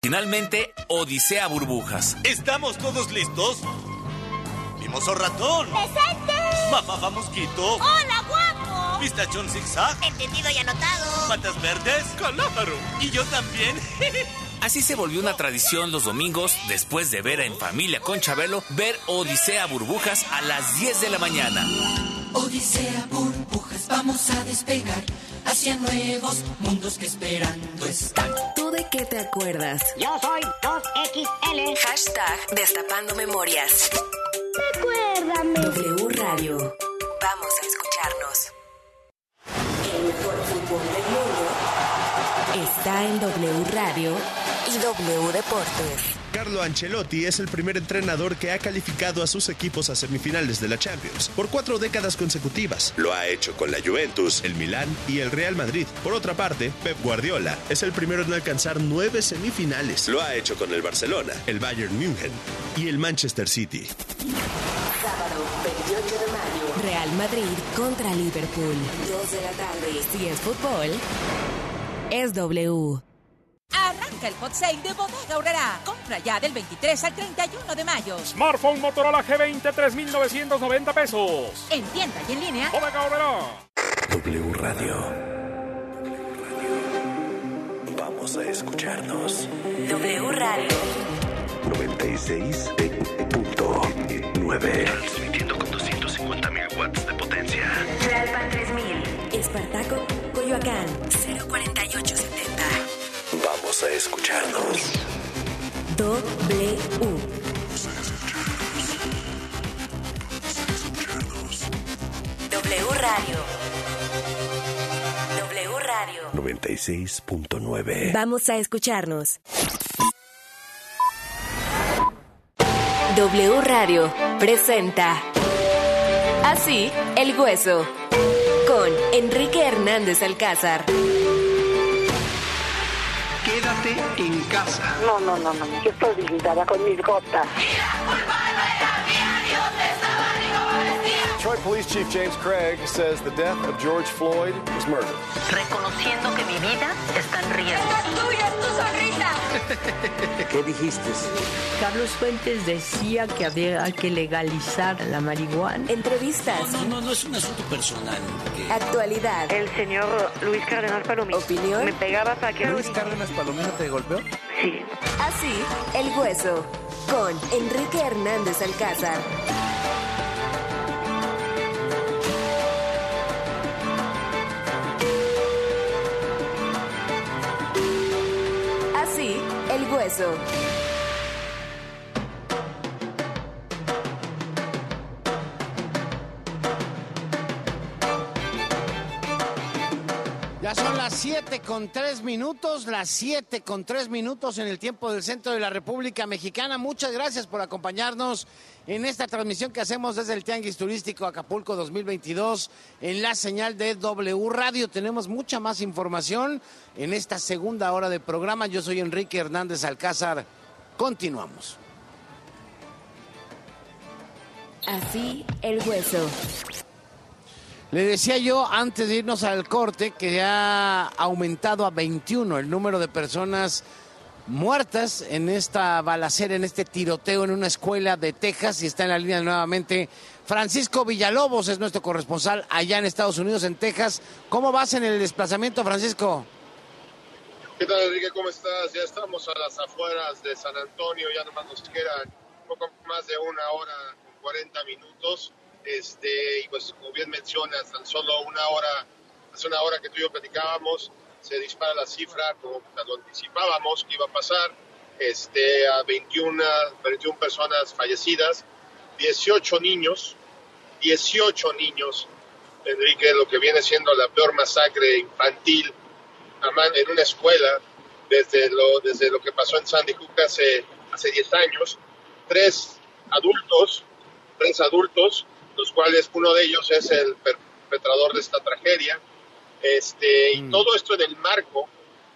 Finalmente, Odisea Burbujas. ¿Estamos todos listos? ¡Mimoso ratón! ¡Presente! ¡Mamá mosquito! ¡Hola, guapo! ¿Pistachón zigzag? Entendido y anotado. ¿Patas verdes? ¡Calájaro! ¿Y yo también? Así se volvió una tradición los domingos, después de ver En Familia con Chabelo, ver Odisea Burbujas a las 10 de la mañana. Odisea Burbujas, vamos a despegar hacia nuevos mundos que esperando están. ¿Tú de qué te acuerdas? Yo soy 2XL. Hashtag Destapando Memorias. Recuérdame. W Radio. Vamos a escucharnos. El mejor fútbol del mundo está en W Radio y W Deportes. Carlo Ancelotti es el primer entrenador que ha calificado a sus equipos a semifinales de la Champions por 4 décadas consecutivas. Lo ha hecho con la Juventus, el Milán y el Real Madrid. Por otra parte, Pep Guardiola es el primero en alcanzar 9 semifinales. Lo ha hecho con el Barcelona, el Bayern München y el Manchester City. Sábado 28 de mayo. Real Madrid contra Liverpool. 2 de la tarde. Si es fútbol, es W. Arranca el hot sale de Bodega Aurrerá. Compra ya del 23 al 31 de mayo. Smartphone Motorola G20, 3,990 pesos. En tienda y en línea. Bodega Aurrerá. W Radio. Vamos a escucharnos. W Radio. 96.9. Transmitiendo con 250.000 watts de potencia. Tlalpan 3000. Espartaco, Coyoacán. 04870. Vamos a escucharnos. W. W Radio. W Radio. 96.9. Vamos a escucharnos. W Radio presenta Así el Hueso con Enrique Hernández Alcázar. Quédate en casa. No. Yo estoy blindada con mis gotas. Detroit Police Chief James Craig says the death of George Floyd was murder. Reconociendo que mi vida está en riesgo. ¡Es tuya, es tu sonrisa! ¿Qué dijiste? Carlos Fuentes decía que había que legalizar la marihuana. Entrevistas. No es un asunto personal. Actualidad. El señor Luis Cárdenas Palomino. Opinión. Me pegaba para que... ¿Luis Cárdenas Palomino te golpeó? Sí. Así el Hueso con Enrique Hernández Alcázar. Así el Hueso. Ya son las 7:03, las 7:03 en el tiempo del centro de la República Mexicana. Muchas gracias por acompañarnos en esta transmisión que hacemos desde el Tianguis Turístico Acapulco 2022 en la señal de W Radio. Tenemos mucha más información en esta segunda hora de programa. Yo soy Enrique Hernández Alcázar. Continuamos. Así el Hueso. Le decía yo antes de irnos al corte que ha aumentado a 21 el número de personas muertas en esta balacera, en este tiroteo en una escuela de Texas, y está en la línea nuevamente Francisco Villalobos, es nuestro corresponsal allá en Estados Unidos, en Texas. ¿Cómo vas en el desplazamiento, Francisco? ¿Qué tal, Enrique? ¿Cómo estás? Ya estamos a las afueras de San Antonio, ya nomás nos quedan un poco más de 1 hora con 40 minutos. Y pues como bien mencionas, tan solo hace una hora que tú y yo platicábamos, se dispara la cifra, como lo anticipábamos que iba a pasar, a 21 personas fallecidas, 18 niños, Enrique, lo que viene siendo la peor masacre infantil en una escuela desde lo que pasó en Sandy Hook hace 10 años. Tres adultos, los cuales uno de ellos es el perpetrador de esta tragedia, y todo esto en el marco.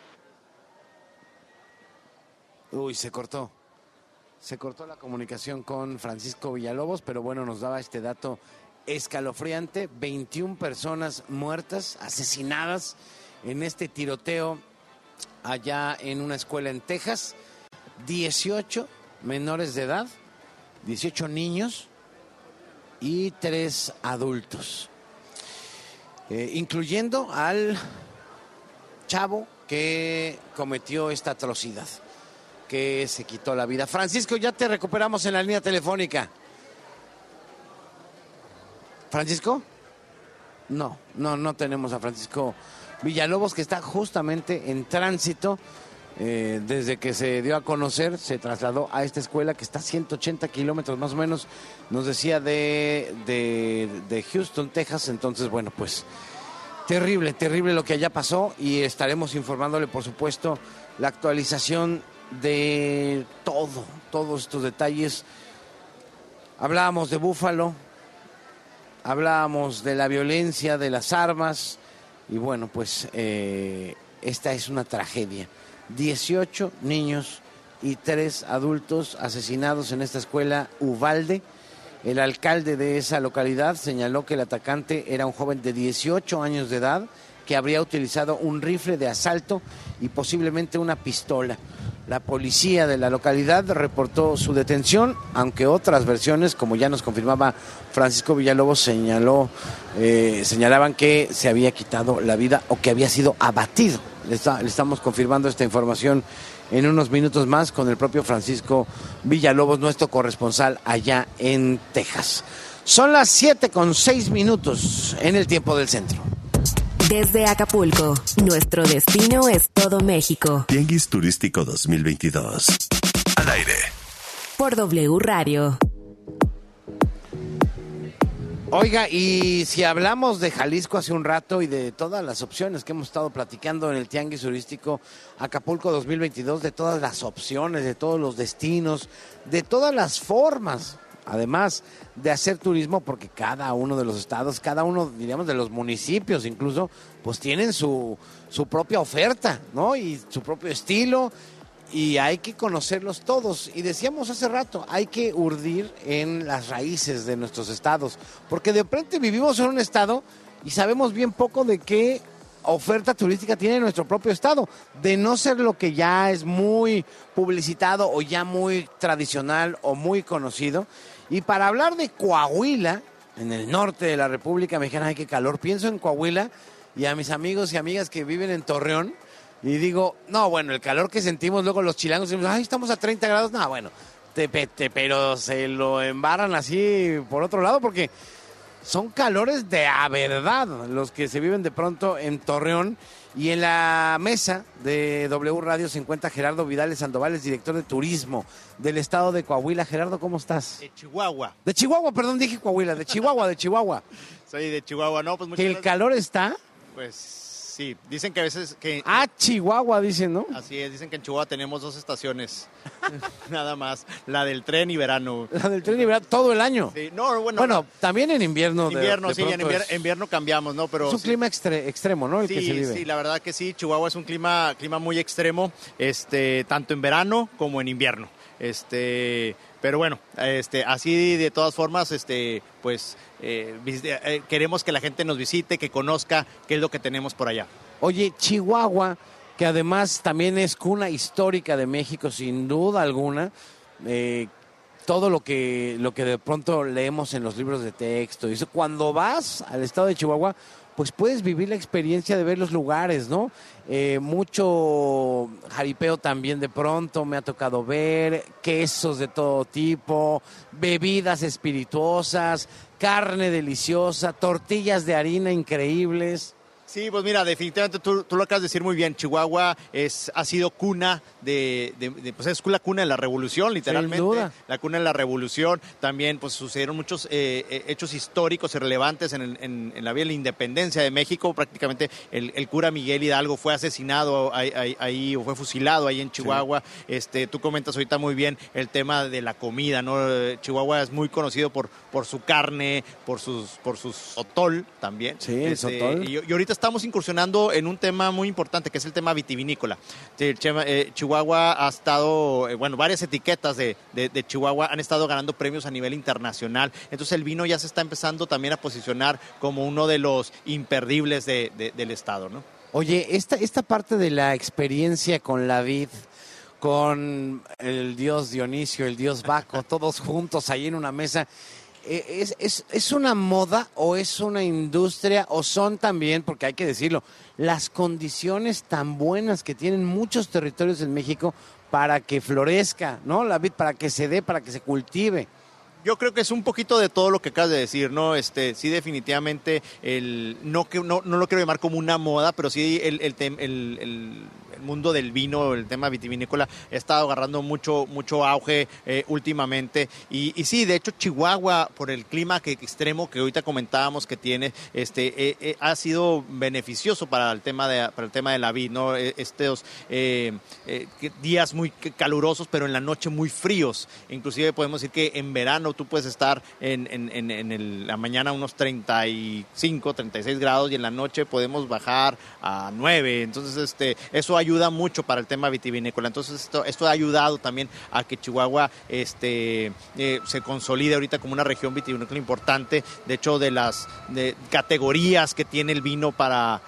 Uy, se cortó la comunicación con Francisco Villalobos, pero bueno, nos daba este dato escalofriante: 21 personas muertas, asesinadas en este tiroteo allá en una escuela en Texas. 18 menores de edad, 18 niños y 3 adultos, incluyendo al chavo que cometió esta atrocidad, que se quitó la vida. Francisco, ya te recuperamos en la línea telefónica. ¿Francisco? No tenemos a Francisco Villalobos, que está justamente en tránsito. Desde que se dio a conocer, se trasladó a esta escuela que está a 180 kilómetros más o menos, nos decía, de Houston, Texas. Entonces, bueno, pues terrible lo que allá pasó, y estaremos informándole, por supuesto, la actualización de todos estos detalles. Hablábamos de Búfalo, hablábamos de la violencia, de las armas, y bueno, pues esta es una tragedia. 18 niños y 3 adultos asesinados en esta escuela Uvalde. El alcalde de esa localidad señaló que el atacante era un joven de 18 años de edad que habría utilizado un rifle de asalto y posiblemente una pistola. La policía de la localidad reportó su detención, aunque otras versiones, como ya nos confirmaba Francisco Villalobos, señalaban que se había quitado la vida o que había sido abatido. Le estamos confirmando esta información en unos minutos más con el propio Francisco Villalobos, nuestro corresponsal allá en Texas. Son las 7:06 en el tiempo del centro. Desde Acapulco, nuestro destino es todo México. Tianguis Turístico 2022. Al aire. Por W Radio. Oiga, y si hablamos de Jalisco hace un rato y de todas las opciones que hemos estado platicando en el Tianguis Turístico Acapulco 2022, de todas las opciones, de todos los destinos, de todas las formas, además de hacer turismo, porque cada uno de los estados, cada uno, diríamos, de los municipios incluso, pues tienen su propia oferta, ¿no? Y su propio estilo, y hay que conocerlos todos. Y decíamos hace rato, hay que urdir en las raíces de nuestros estados, porque de repente vivimos en un estado y sabemos bien poco de qué oferta turística tiene nuestro propio estado, de no ser lo que ya es muy publicitado o ya muy tradicional o muy conocido. Y para hablar de Coahuila, en el norte de la República Mexicana, ¡ay, qué calor! Pienso en Coahuila y a mis amigos y amigas que viven en Torreón, y digo, no, bueno, el calor que sentimos luego los chilangos, decimos, ay, estamos a 30 grados, no, bueno, pero se lo embarran así por otro lado, porque son calores de a verdad los que se viven de pronto en Torreón. Y en la mesa de W Radio se encuentra Gerardo Vidales Sandoval, director de turismo del estado de Coahuila. Gerardo, ¿cómo estás? De Chihuahua. De Chihuahua, perdón, dije Coahuila, de Chihuahua. Soy de Chihuahua, no, pues muchas ¿Que el calor está? Pues sí, dicen que a veces que... Chihuahua, dicen, ¿no? Así es, dicen que en Chihuahua tenemos 2 estaciones, nada más, la del tren y verano. La del tren y verano, todo el año. Sí, no, bueno, también en invierno. En invierno cambiamos, ¿no? Pero es un clima extremo, ¿no? El que se vive. Sí, la verdad que sí, Chihuahua es un clima muy extremo, tanto en verano como en invierno. Pero bueno, así de todas formas, pues queremos que la gente nos visite, que conozca qué es lo que tenemos por allá. Oye, Chihuahua, que además también es cuna histórica de México, sin duda alguna, todo lo que de pronto leemos en los libros de texto, y eso, cuando vas al estado de Chihuahua, pues puedes vivir la experiencia de ver los lugares, ¿no? Mucho jaripeo también de pronto me ha tocado ver, quesos de todo tipo, bebidas espirituosas, carne deliciosa, tortillas de harina increíbles. Sí, pues mira, definitivamente tú lo acabas de decir muy bien. Chihuahua ha sido cuna pues es la cuna de la revolución, literalmente. Sin duda. La cuna de la revolución. También pues sucedieron muchos hechos históricos y relevantes en la vía de la independencia de México. Prácticamente el cura Miguel Hidalgo fue asesinado ahí o fue fusilado ahí en Chihuahua. Sí. Tú comentas ahorita muy bien el tema de la comida, ¿no? Chihuahua es muy conocido por su carne, por sus sotol también. Sí, el sotol. Y ahorita estamos incursionando en un tema muy importante, que es el tema vitivinícola. Chihuahua ha estado, varias etiquetas de Chihuahua han estado ganando premios a nivel internacional. Entonces el vino ya se está empezando también a posicionar como uno de los imperdibles del estado, ¿no? Oye, esta parte de la experiencia con la vid, con el dios Dionisio, el dios Baco, todos juntos ahí en una mesa. ¿Es una moda o es una industria o son también, porque hay que decirlo, las condiciones tan buenas que tienen muchos territorios en México para que florezca, ¿no? La vid, para que se dé, para que se cultive? Yo creo que es un poquito de todo lo que acabas de decir, ¿no? Sí, definitivamente, no lo quiero llamar como una moda, pero sí el mundo del vino, el tema vitivinícola, ha estado agarrando mucho auge últimamente. Y sí, de hecho, Chihuahua, por el clima extremo que ahorita comentábamos que tiene, ha sido beneficioso para el tema de la vid, ¿no? Estos días muy calurosos, pero en la noche muy fríos. Inclusive podemos decir que en verano tú puedes estar en la mañana unos 35, 36 grados y en la noche podemos bajar a 9. Entonces, eso ayuda mucho para el tema vitivinícola. Entonces, esto ha ayudado también a que Chihuahua se consolide ahorita como una región vitivinícola importante. De hecho, de las categorías que tiene el vino para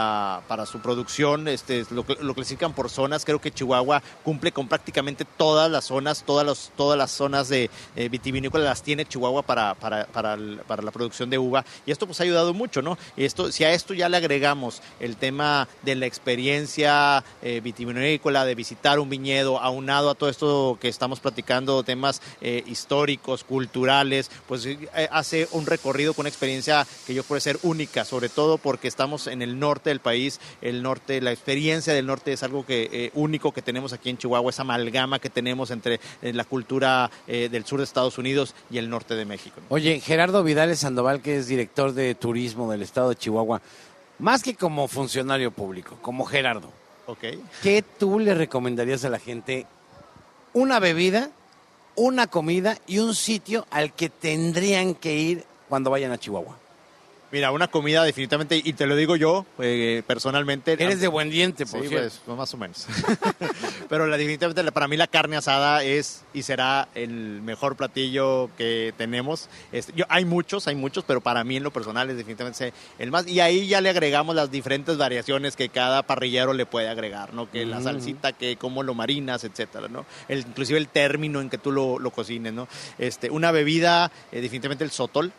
su producción, lo clasifican por zonas. Creo que Chihuahua cumple con prácticamente todas las zonas, todas las zonas de vitivinícola las tiene Chihuahua para la producción de uva, y esto pues ha ayudado mucho, ¿no? Y si a esto ya le agregamos el tema de la experiencia vitivinícola, de visitar un viñedo, aunado a todo esto que estamos platicando, temas históricos, culturales, pues hace un recorrido con una experiencia que yo puede ser única, sobre todo porque estamos en el norte del país. El norte, la experiencia del norte es algo que único que tenemos aquí en Chihuahua, esa amalgama que tenemos entre la cultura del sur de Estados Unidos y el norte de México, ¿no? Oye, Gerardo Vidales Sandoval, que es director de turismo del estado de Chihuahua, más que como funcionario público, como Gerardo, okay, ¿qué tú le recomendarías a la gente? Una bebida, una comida y un sitio al que tendrían que ir cuando vayan a Chihuahua. Mira, una comida definitivamente, y te lo digo yo personalmente. Eres de buen diente, por cierto. Pues más o menos. Pero definitivamente para mí la carne asada es y será el mejor platillo que tenemos. Hay muchos, pero para mí en lo personal es definitivamente el más. Y ahí ya le agregamos las diferentes variaciones que cada parrillero le puede agregar, ¿no? Que la salsita, que cómo lo marinas, etcétera, ¿no? Inclusive el término en que tú lo cocines, ¿no? Una bebida, definitivamente el sotol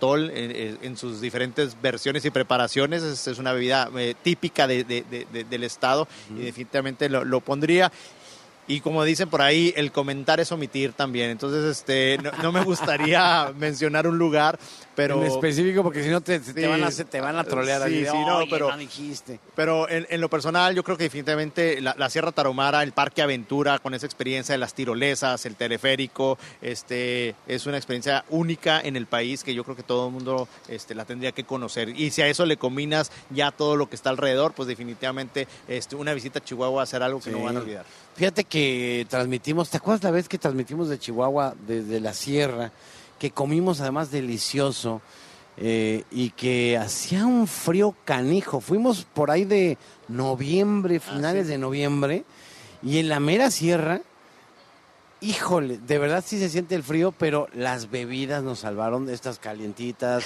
en sus diferentes versiones y preparaciones, es una bebida típica del estado, y definitivamente lo pondría. Y como dicen por ahí, el comentar es omitir también. Entonces, no me gustaría mencionar un lugar, pero en específico, porque si no te van a trolear. Sí, no, pero no dijiste. Pero en lo personal, yo creo que definitivamente la Sierra Tarahumara, el Parque Aventura, con esa experiencia de las tirolesas, el teleférico, es una experiencia única en el país que yo creo que todo el mundo la tendría que conocer. Y si a eso le combinas ya todo lo que está alrededor, pues definitivamente una visita a Chihuahua va a ser algo que no van a olvidar. Fíjate que transmitimos, ¿te acuerdas la vez que transmitimos de Chihuahua desde la sierra? Que comimos además delicioso y que hacía un frío canijo. Fuimos por ahí de noviembre, finales de noviembre, y en la mera sierra, híjole, de verdad sí se siente el frío, pero las bebidas nos salvaron, estas calientitas,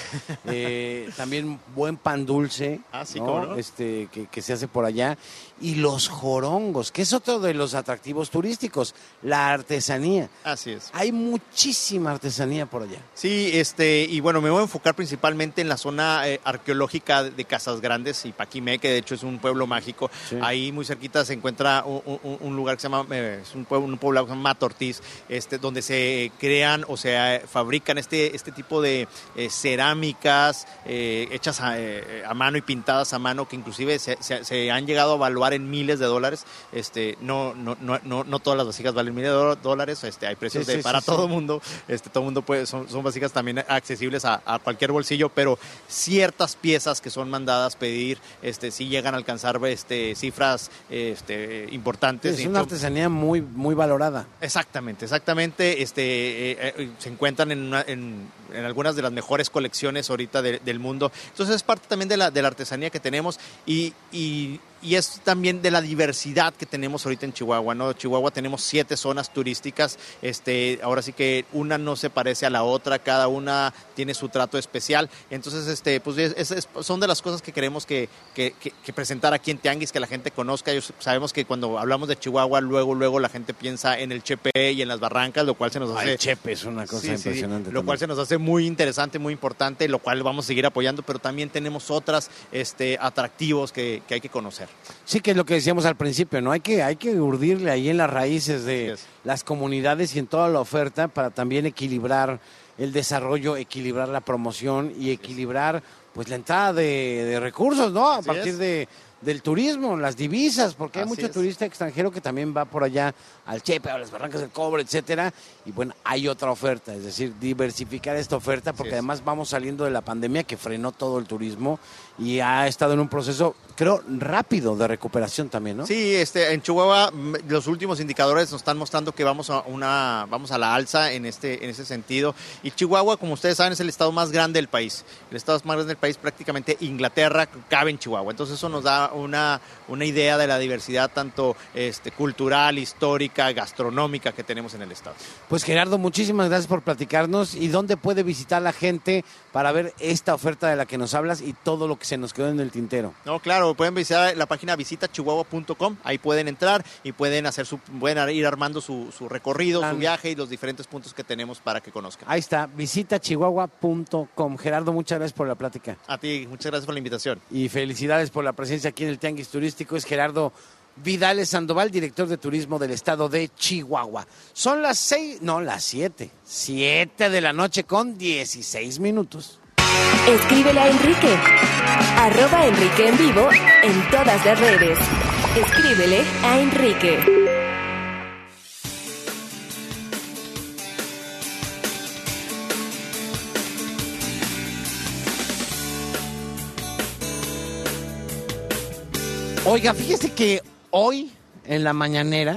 también buen pan dulce, sí, ¿no? ¿cómo no? Que se hace por allá, y los jorongos, que es otro de los atractivos turísticos, la artesanía. Así es. Hay muchísima artesanía por allá. Sí, y bueno, me voy a enfocar principalmente en la zona arqueológica de Casas Grandes y Paquimé, que de hecho es un pueblo mágico. Sí. Ahí muy cerquita se encuentra un lugar que se llama, es un poblado que se llama Matortiz, donde se crean o se fabrican este tipo de cerámicas hechas a mano y pintadas a mano, que inclusive se han llegado a evaluar en miles de dólares. No todas las vasijas valen miles de dólares, hay precios para todo el mundo. Todo el mundo puede, son vasijas también accesibles a cualquier bolsillo, pero ciertas piezas que son mandadas pedir, sí llegan a alcanzar cifras importantes. Es una artesanía muy, muy valorada. Exactamente. Se encuentran en en algunas de las mejores colecciones ahorita del mundo. Entonces es parte también de la artesanía que tenemos y es también de la diversidad que tenemos ahorita en Chihuahua, ¿no? Chihuahua tenemos 7 zonas turísticas, ahora sí que una no se parece a la otra, cada una tiene su trato especial, entonces pues son de las cosas que queremos que presentar aquí en Tianguis, que la gente conozca. Sabemos que cuando hablamos de Chihuahua, luego la gente piensa en el Chepe y en las barrancas, lo cual se nos hace... El Chepe es una cosa impresionante. Lo cual se nos hace muy interesante, muy importante, lo cual vamos a seguir apoyando, pero también tenemos otras atractivos que hay que conocer. Sí, que es lo que decíamos al principio, ¿no? Hay que urdirle ahí en las raíces de las comunidades y en toda la oferta para también equilibrar el desarrollo, equilibrar la promoción y equilibrar pues la entrada de recursos, ¿no? A partir del turismo, las divisas, porque hay mucho turista extranjero que también va por allá al Chepe, a las Barrancas del Cobre, etcétera, y bueno, hay otra oferta, es decir, diversificar esta oferta, porque además vamos saliendo de la pandemia que frenó todo el turismo y ha estado en un proceso, creo, rápido de recuperación también, ¿no? Sí, en Chihuahua los últimos indicadores nos están mostrando que vamos a la alza en ese sentido, y Chihuahua, como ustedes saben, es el estado más grande del país. El estado más grande del país, prácticamente Inglaterra cabe en Chihuahua, entonces eso nos da una idea de la diversidad tanto cultural, histórica, gastronómica que tenemos en el estado. Pues Gerardo, muchísimas gracias por platicarnos. ¿Y dónde puede visitar la gente para ver esta oferta de la que nos hablas y todo lo que se nos quedó en el tintero? No, claro, pueden visitar la página visitachihuahua.com, ahí pueden entrar y pueden ir armando su recorrido, su viaje y los diferentes puntos que tenemos para que conozcan. Ahí está, visitachihuahua.com. Gerardo, muchas gracias por la plática. A ti, muchas gracias por la invitación. Y felicidades por la presencia aquí en el Tianguis Turístico. Es Gerardo Vidales Sandoval, director de turismo del estado de Chihuahua. Son las 7 de la noche con 16 minutos. Escríbele a Enrique, @Enrique en vivo en todas las redes. Escríbele a Enrique. Oiga, fíjese que hoy en la mañanera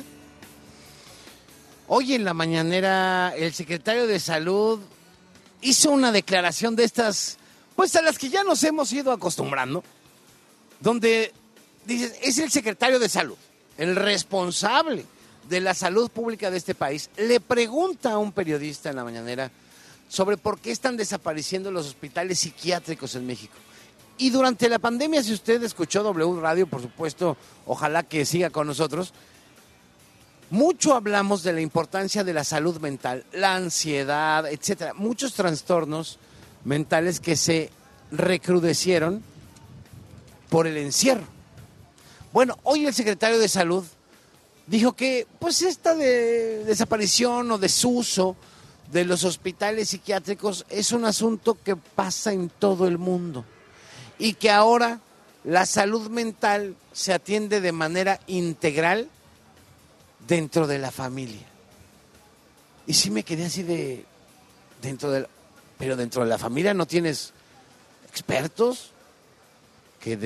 el secretario de Salud hizo una declaración de estas, pues a las que ya nos hemos ido acostumbrando, donde dice, es el secretario de Salud, el responsable de la salud pública de este país, le pregunta a un periodista en la mañanera sobre por qué están desapareciendo los hospitales psiquiátricos en México. Y durante la pandemia, si usted escuchó W Radio, por supuesto, ojalá que siga con nosotros, mucho hablamos de la importancia de la salud mental, la ansiedad, etcétera. Muchos trastornos mentales que se recrudecieron por el encierro. Bueno, hoy el secretario de Salud dijo que pues esta desaparición o desuso de los hospitales psiquiátricos es un asunto que pasa en todo el mundo. Y que ahora la salud mental se atiende de manera integral dentro de la familia. Y sí me quedé así pero dentro de la familia no tienes expertos que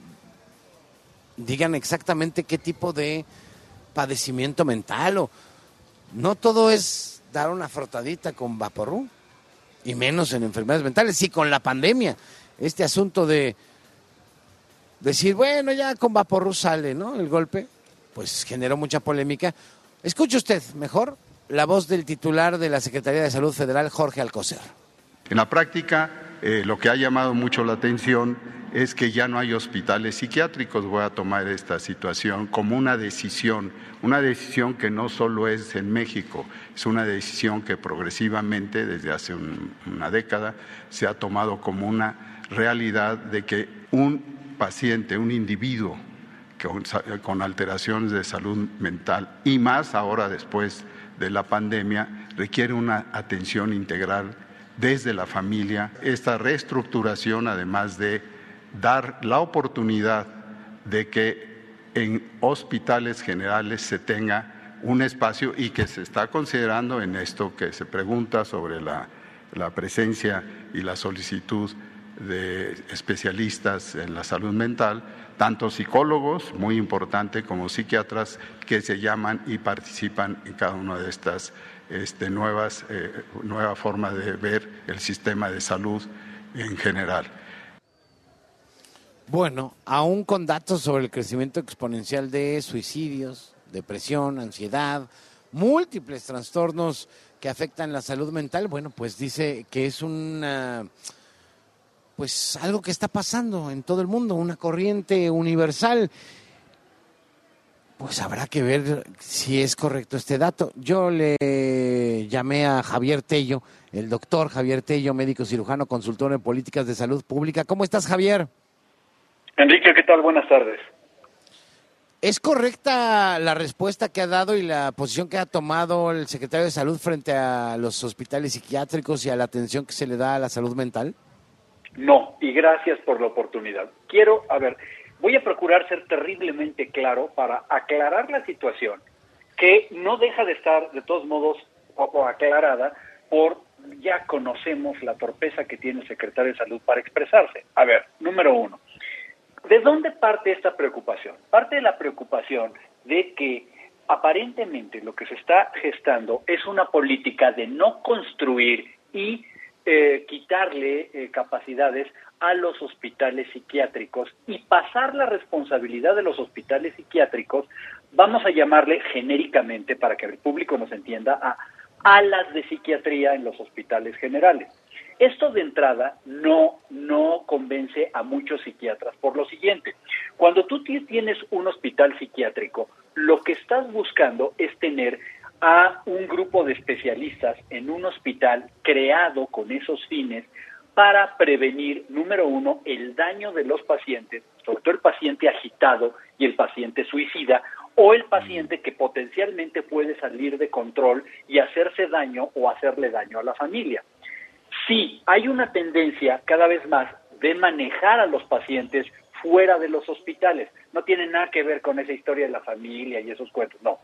digan exactamente qué tipo de padecimiento mental o no todo es dar una frotadita con Vaporru y menos en enfermedades mentales. Sí, con la pandemia. Este asunto de decir, bueno, ya con Vaporru sale, ¿no? El golpe, pues generó mucha polémica. Escuche usted mejor la voz del titular de la Secretaría de Salud Federal, Jorge Alcocer. En la práctica, lo que ha llamado mucho la atención es que ya no hay hospitales psiquiátricos. Voy a tomar esta situación como una decisión que no solo es en México, es una decisión que progresivamente, desde hace una década, se ha tomado como una realidad de que un paciente, un individuo con alteraciones de salud mental y más ahora después de la pandemia requiere una atención integral desde la familia. Esta reestructuración, además de dar la oportunidad de que en hospitales generales se tenga un espacio y que se está considerando en esto que se pregunta sobre la presencia y la solicitud de especialistas en la salud mental, tanto psicólogos, muy importante, como psiquiatras, que se llaman y participan en cada una de estas nueva forma de ver el sistema de salud en general. Bueno, aún con datos sobre el crecimiento exponencial de suicidios, depresión, ansiedad, múltiples trastornos que afectan la salud mental, bueno, pues dice que es pues algo que está pasando en todo el mundo, una corriente universal. Pues habrá que ver si es correcto este dato. Yo le llamé a Javier Tello, el doctor Javier Tello, médico cirujano, consultor en políticas de salud pública. ¿Cómo estás, Javier? Enrique, ¿qué tal? Buenas tardes. ¿Es correcta la respuesta que ha dado y la posición que ha tomado el secretario de Salud frente a los hospitales psiquiátricos y a la atención que se le da a la salud mental? No, y gracias por la oportunidad. Voy a procurar ser terriblemente claro para aclarar la situación, que no deja de estar, de todos modos, poco aclarada, ya conocemos la torpeza que tiene el secretario de Salud para expresarse. A ver, número uno, ¿de dónde parte esta preocupación? Parte de la preocupación de que aparentemente lo que se está gestando es una política de no construir y quitarle capacidades a los hospitales psiquiátricos y pasar la responsabilidad de los hospitales psiquiátricos, vamos a llamarle genéricamente, para que el público nos entienda, a alas de psiquiatría en los hospitales generales. Esto de entrada no convence a muchos psiquiatras por lo siguiente: cuando tú tienes un hospital psiquiátrico, lo que estás buscando es tener a un grupo de especialistas en un hospital creado con esos fines para prevenir, número uno, el daño de los pacientes, sobre todo el paciente agitado y el paciente suicida, o el paciente que potencialmente puede salir de control y hacerse daño o hacerle daño a la familia. Sí, hay una tendencia cada vez más de manejar a los pacientes fuera de los hospitales. No tiene nada que ver con esa historia de la familia y esos cuentos, no.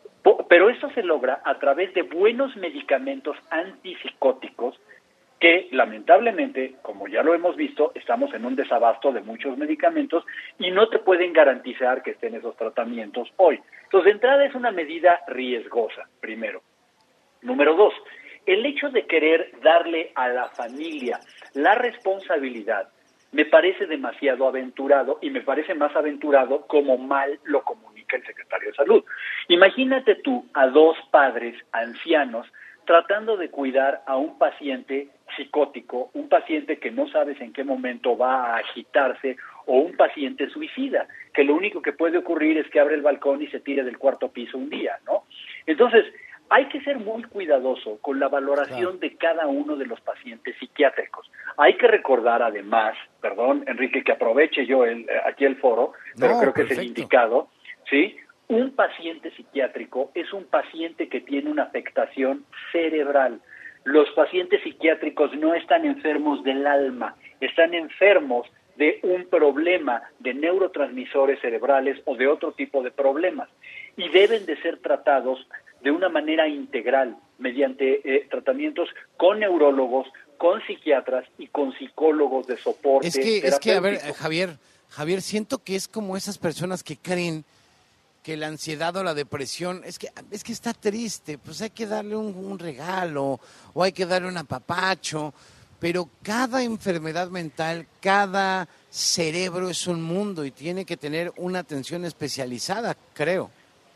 Pero eso se logra a través de buenos medicamentos antipsicóticos que, lamentablemente, como ya lo hemos visto, estamos en un desabasto de muchos medicamentos y no te pueden garantizar que estén esos tratamientos hoy. Entonces, de entrada es una medida riesgosa, primero. Número dos, el hecho de querer darle a la familia la responsabilidad me parece demasiado aventurado, y me parece más aventurado como mal lo comunica el secretario de Salud. Imagínate tú a dos padres ancianos tratando de cuidar a un paciente psicótico, un paciente que no sabes en qué momento va a agitarse, o un paciente suicida, que lo único que puede ocurrir es que abre el balcón y se tire del cuarto piso un día, ¿no? Entonces, hay que ser muy cuidadoso con la valoración de cada uno de los pacientes psiquiátricos. Hay que recordar además, perdón, Enrique, que aproveche yo aquí el foro, pero creo que es el indicado, ¿sí? Un paciente psiquiátrico es un paciente que tiene una afectación cerebral. Los pacientes psiquiátricos no están enfermos del alma, están enfermos de un problema de neurotransmisores cerebrales o de otro tipo de problemas, y deben de ser tratados de una manera integral, mediante tratamientos con neurólogos, con psiquiatras y con psicólogos de soporte. Es que, a ver, Javier, siento que es como esas personas que creen que la ansiedad o la depresión, es que está triste, pues hay que darle un regalo, o hay que darle un apapacho, pero cada enfermedad mental, cada cerebro es un mundo y tiene que tener una atención especializada, creo.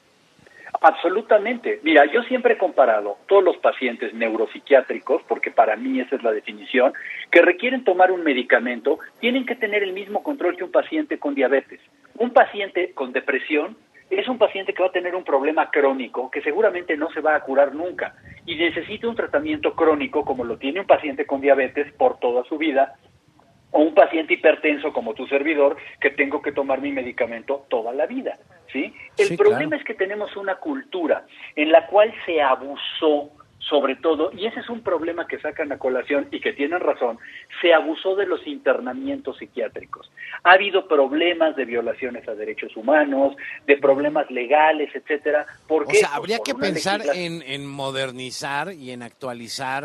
Absolutamente. Mira, yo siempre he comparado todos los pacientes neuropsiquiátricos, porque para mí esa es la definición, que requieren tomar un medicamento, tienen que tener el mismo control que un paciente con diabetes. Un paciente con depresión es un paciente que va a tener un problema crónico que seguramente no se va a curar nunca y necesita un tratamiento crónico como lo tiene un paciente con diabetes por toda su vida, o un paciente hipertenso como tu servidor, que tengo que tomar mi medicamento toda la vida, ¿sí? El problema es que tenemos una cultura en la cual se abusó, sobre todo, y ese es un problema que sacan a colación y que tienen razón, se abusó de los internamientos psiquiátricos. Ha habido problemas de violaciones a derechos humanos, de problemas legales, etcétera. ¿Por qué? O sea, habría que pensar en modernizar y en actualizar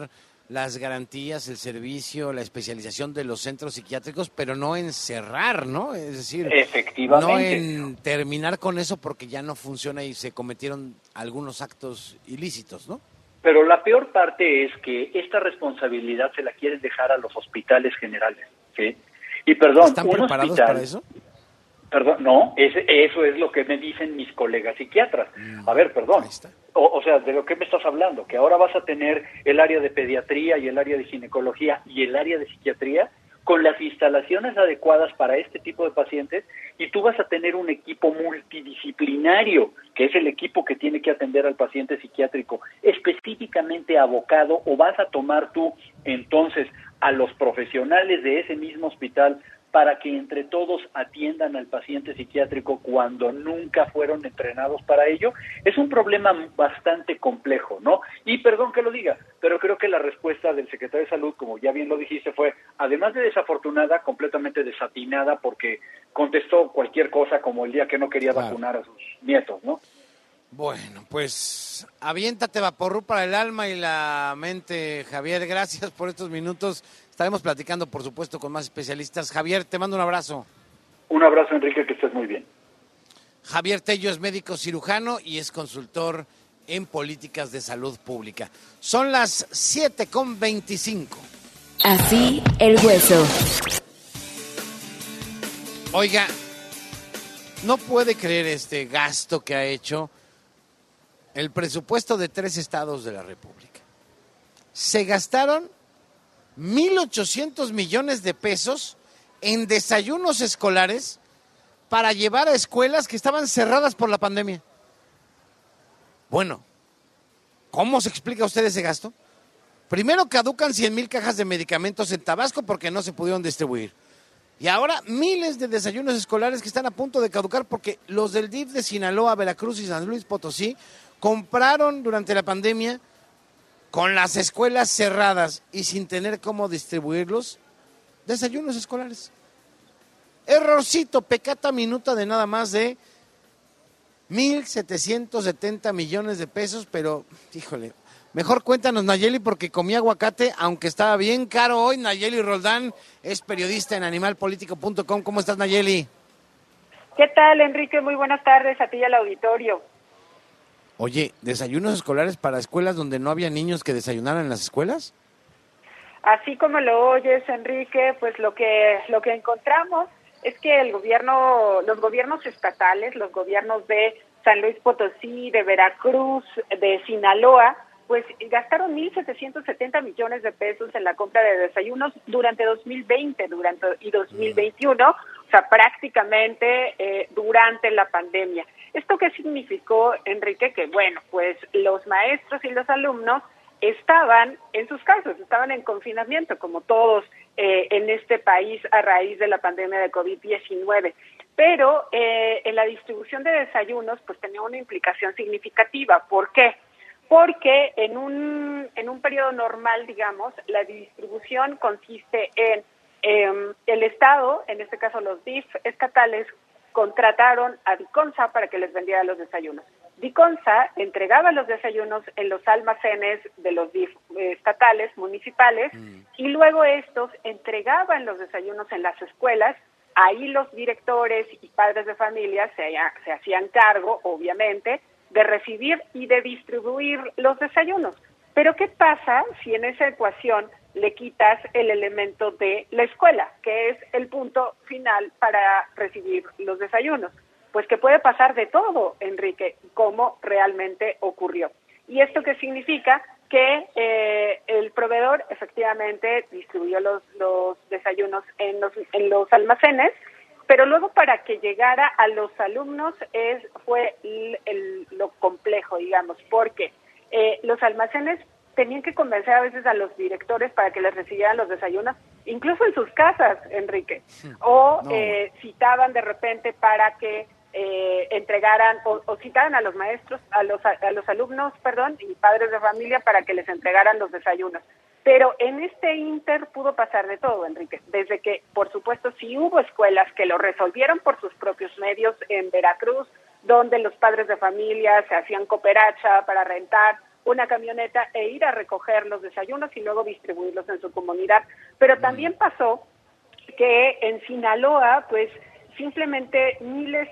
las garantías, el servicio, la especialización de los centros psiquiátricos, pero no en cerrar, ¿no? Es decir, efectivamente, no en terminar con eso porque ya no funciona y se cometieron algunos actos ilícitos, ¿no? Pero la peor parte es que esta responsabilidad se la quieren dejar a los hospitales generales, ¿sí? Y perdón, ¿están preparados para eso? Perdón, no, eso es lo que me dicen mis colegas psiquiatras. A ver, perdón, o sea, ¿de lo que me estás hablando? Que ahora vas a tener el área de pediatría y el área de ginecología y el área de psiquiatría con las instalaciones adecuadas para este tipo de pacientes, y tú vas a tener un equipo multidisciplinario, que es el equipo que tiene que atender al paciente psiquiátrico, específicamente abocado, o vas a tomar tú entonces a los profesionales de ese mismo hospital para que entre todos atiendan al paciente psiquiátrico cuando nunca fueron entrenados para ello. Es un problema bastante complejo, ¿no? Y perdón que lo diga, pero creo que la respuesta del secretario de Salud, como ya bien lo dijiste, fue, además de desafortunada, completamente desatinada, porque contestó cualquier cosa, como el día que no quería vacunar a sus nietos, ¿no? Bueno, pues aviéntate vaporru para el alma y la mente, Javier. Gracias por estos minutos. Estaremos platicando, por supuesto, con más especialistas. Javier, te mando un abrazo. Un abrazo, Enrique, que estés muy bien. Javier Tello es médico cirujano y es consultor en políticas de salud pública. Son las 7:25. Así el hueso. Oiga, no puede creer este gasto que ha hecho el presupuesto de 3 estados de la República. Se gastaron 1,800 millones de pesos en desayunos escolares para llevar a escuelas que estaban cerradas por la pandemia. Bueno, ¿cómo se explica usted ese gasto? Primero caducan 100,000 cajas de medicamentos en Tabasco porque no se pudieron distribuir. Y ahora miles de desayunos escolares que están a punto de caducar porque los del DIF de Sinaloa, Veracruz y San Luis Potosí compraron durante la pandemia con las escuelas cerradas y sin tener cómo distribuirlos, desayunos escolares. Errorcito, pecata minuta de nada más de 1,770 millones de pesos, pero, híjole, mejor cuéntanos, Nayeli, porque comí aguacate, aunque estaba bien caro hoy. Nayeli Roldán es periodista en animalpolitico.com. ¿Cómo estás, Nayeli? ¿Qué tal, Enrique? Muy buenas tardes a ti y al auditorio. Oye, ¿desayunos escolares para escuelas donde no había niños que desayunaran en las escuelas? Así como lo oyes, Enrique, pues lo que encontramos es que los gobiernos estatales, los gobiernos de San Luis Potosí, de Veracruz, de Sinaloa, pues gastaron 1,770 millones de pesos en la compra de desayunos durante 2020 y 2021, o sea, prácticamente durante la pandemia. ¿Esto qué significó, Enrique? Que, bueno, pues los maestros y los alumnos estaban en sus casas, estaban en confinamiento, como todos en este país a raíz de la pandemia de COVID-19. Pero en la distribución de desayunos, pues tenía una implicación significativa. ¿Por qué? Porque en un periodo normal, digamos, la distribución consiste en el Estado, en este caso los DIF estatales, contrataron a Diconsa para que les vendiera los desayunos. Diconsa entregaba los desayunos en los almacenes de los DIF estatales, municipales, y luego estos entregaban los desayunos en las escuelas. Ahí los directores y padres de familia se hacían cargo, obviamente, de recibir y de distribuir los desayunos. Pero ¿qué pasa si en esa ecuación le quitas el elemento de la escuela, que es el punto final para recibir los desayunos? Pues que puede pasar de todo, Enrique, como realmente ocurrió. ¿Y esto qué significa? Que el proveedor efectivamente distribuyó los desayunos en los almacenes, pero luego para que llegara a los alumnos fue lo complejo, digamos, porque los almacenes tenían que convencer a veces a los directores para que les recibieran los desayunos, incluso en sus casas, Enrique, o citaban de repente para que entregaran o citaran a los maestros, a los alumnos, y padres de familia para que les entregaran los desayunos. Pero en este inter pudo pasar de todo, Enrique, desde que, por supuesto, sí hubo escuelas que lo resolvieron por sus propios medios en Veracruz, donde los padres de familia se hacían cooperacha para rentar una camioneta e ir a recoger los desayunos y luego distribuirlos en su comunidad. Pero también pasó que en Sinaloa, pues simplemente miles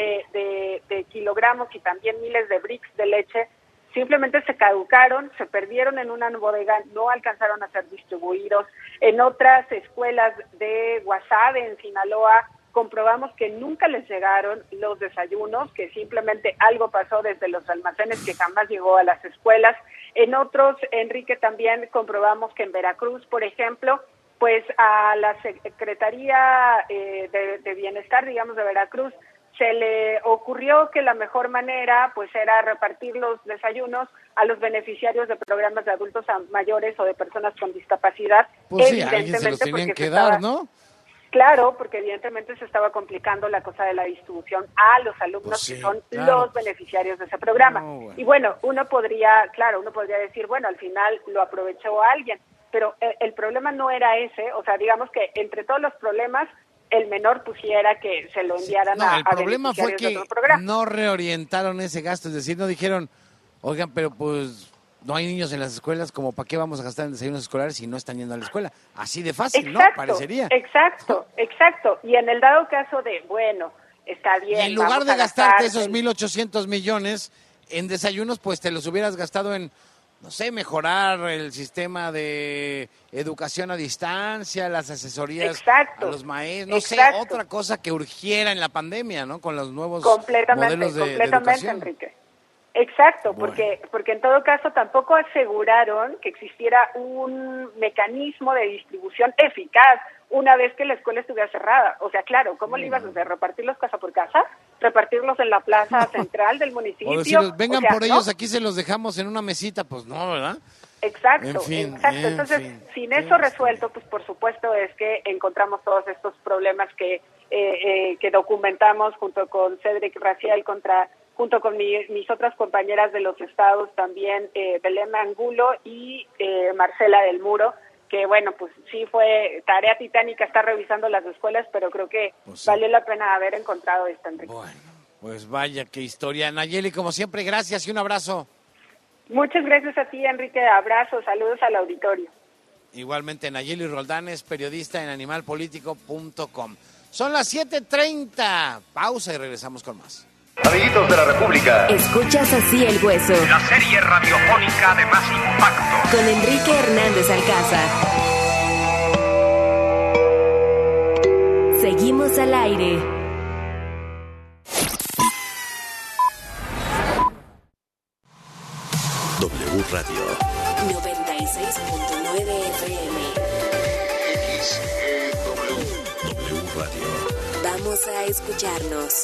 de kilogramos y también miles de bricks de leche simplemente se caducaron, se perdieron en una bodega, no alcanzaron a ser distribuidos. En otras escuelas de Guasave, en Sinaloa, comprobamos que nunca les llegaron los desayunos, que simplemente algo pasó desde los almacenes que jamás llegó a las escuelas. En otros, Enrique, también comprobamos que en Veracruz, por ejemplo, pues a la Secretaría de Bienestar, digamos, de Veracruz, se le ocurrió que la mejor manera pues era repartir los desayunos a los beneficiarios de programas de adultos mayores o de personas con discapacidad. Pues sí, alguien se los tenían que dar, ¿no? Claro, porque evidentemente se estaba complicando la cosa de la distribución a los alumnos, pues sí, que son los beneficiarios de ese programa. No, bueno. Y bueno, uno podría decir, bueno, al final lo aprovechó alguien, pero el problema no era ese, o sea, digamos que entre todos los problemas, el menor pusiera que se lo enviaran a problema fue que programa. No reorientaron ese gasto, es decir, no dijeron, oigan, pero pues no hay niños en las escuelas, como para qué vamos a gastar en desayunos escolares si no están yendo a la escuela. Así de fácil, exacto, ¿no? Parecería. Exacto. Y en el dado caso de, bueno, está bien. Y en lugar de gastarte esos 1,800 millones en desayunos, pues te los hubieras gastado en, no sé, mejorar el sistema de educación a distancia, las asesorías a los maestros, no sé, otra cosa que urgiera en la pandemia, ¿no? Con los nuevos modelos de educación. Enrique. Exacto, bueno. porque en todo caso tampoco aseguraron que existiera un mecanismo de distribución eficaz una vez que la escuela estuviera cerrada. O sea, claro, ¿cómo le ibas a hacer? ¿Repartirlos casa por casa? ¿Repartirlos en la plaza central del municipio? O decirles, vengan por ellos, aquí se los dejamos en una mesita, pues no, ¿verdad? Exacto. Entonces, sin eso resuelto, pues por supuesto es que encontramos todos estos problemas que documentamos junto con Cedric Raciel, junto con mis otras compañeras de los estados también, Belén Angulo y Marcela del Muro, que bueno, pues sí fue tarea titánica estar revisando las escuelas, pero creo que vale la pena haber encontrado esta, Enrique. Bueno, pues vaya qué historia. Nayeli, como siempre, gracias y un abrazo. Muchas gracias a ti, Enrique. Abrazos, saludos al auditorio. Igualmente, Nayeli Roldanes, periodista en animalpolitico.com. Son las 7:30. Pausa y regresamos con más. Amiguitos de la República. Escuchas Así el Hueso. La serie radiofónica de más impacto. Con Enrique Hernández Alcázar. Seguimos al aire. W Radio 96.9 FM. W Radio. Vamos a escucharnos.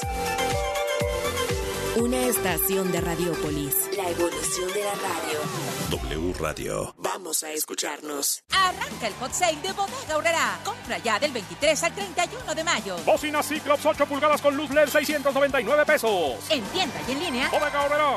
Una estación de Radiopolis. La evolución de la radio. W Radio. Vamos a escucharnos. Arranca el Hot Sale de Bodega Aurrerá. Compra ya del 23 al 31 de mayo. Bocina Cyclops 8 pulgadas con luz LED, 699 pesos. En tienda y en línea. Bodega Aurrerá.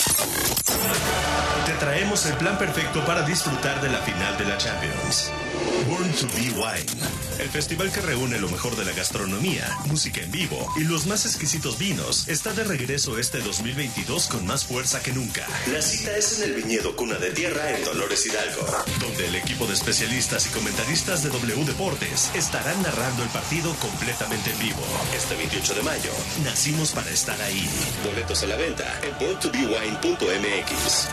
Te traemos el plan perfecto para disfrutar de la final de la Champions. Born to be Wine, el festival que reúne lo mejor de la gastronomía, música en vivo y los más exquisitos vinos, está de regreso este 2022 con más fuerza que nunca. La cita es en el viñedo Cuna de Tierra en Dolores Hidalgo, donde el equipo de especialistas y comentaristas de W Deportes estarán narrando el partido completamente en vivo. Este 28 de mayo, nacimos para estar ahí. Boletos a la venta en borntobewine.mx.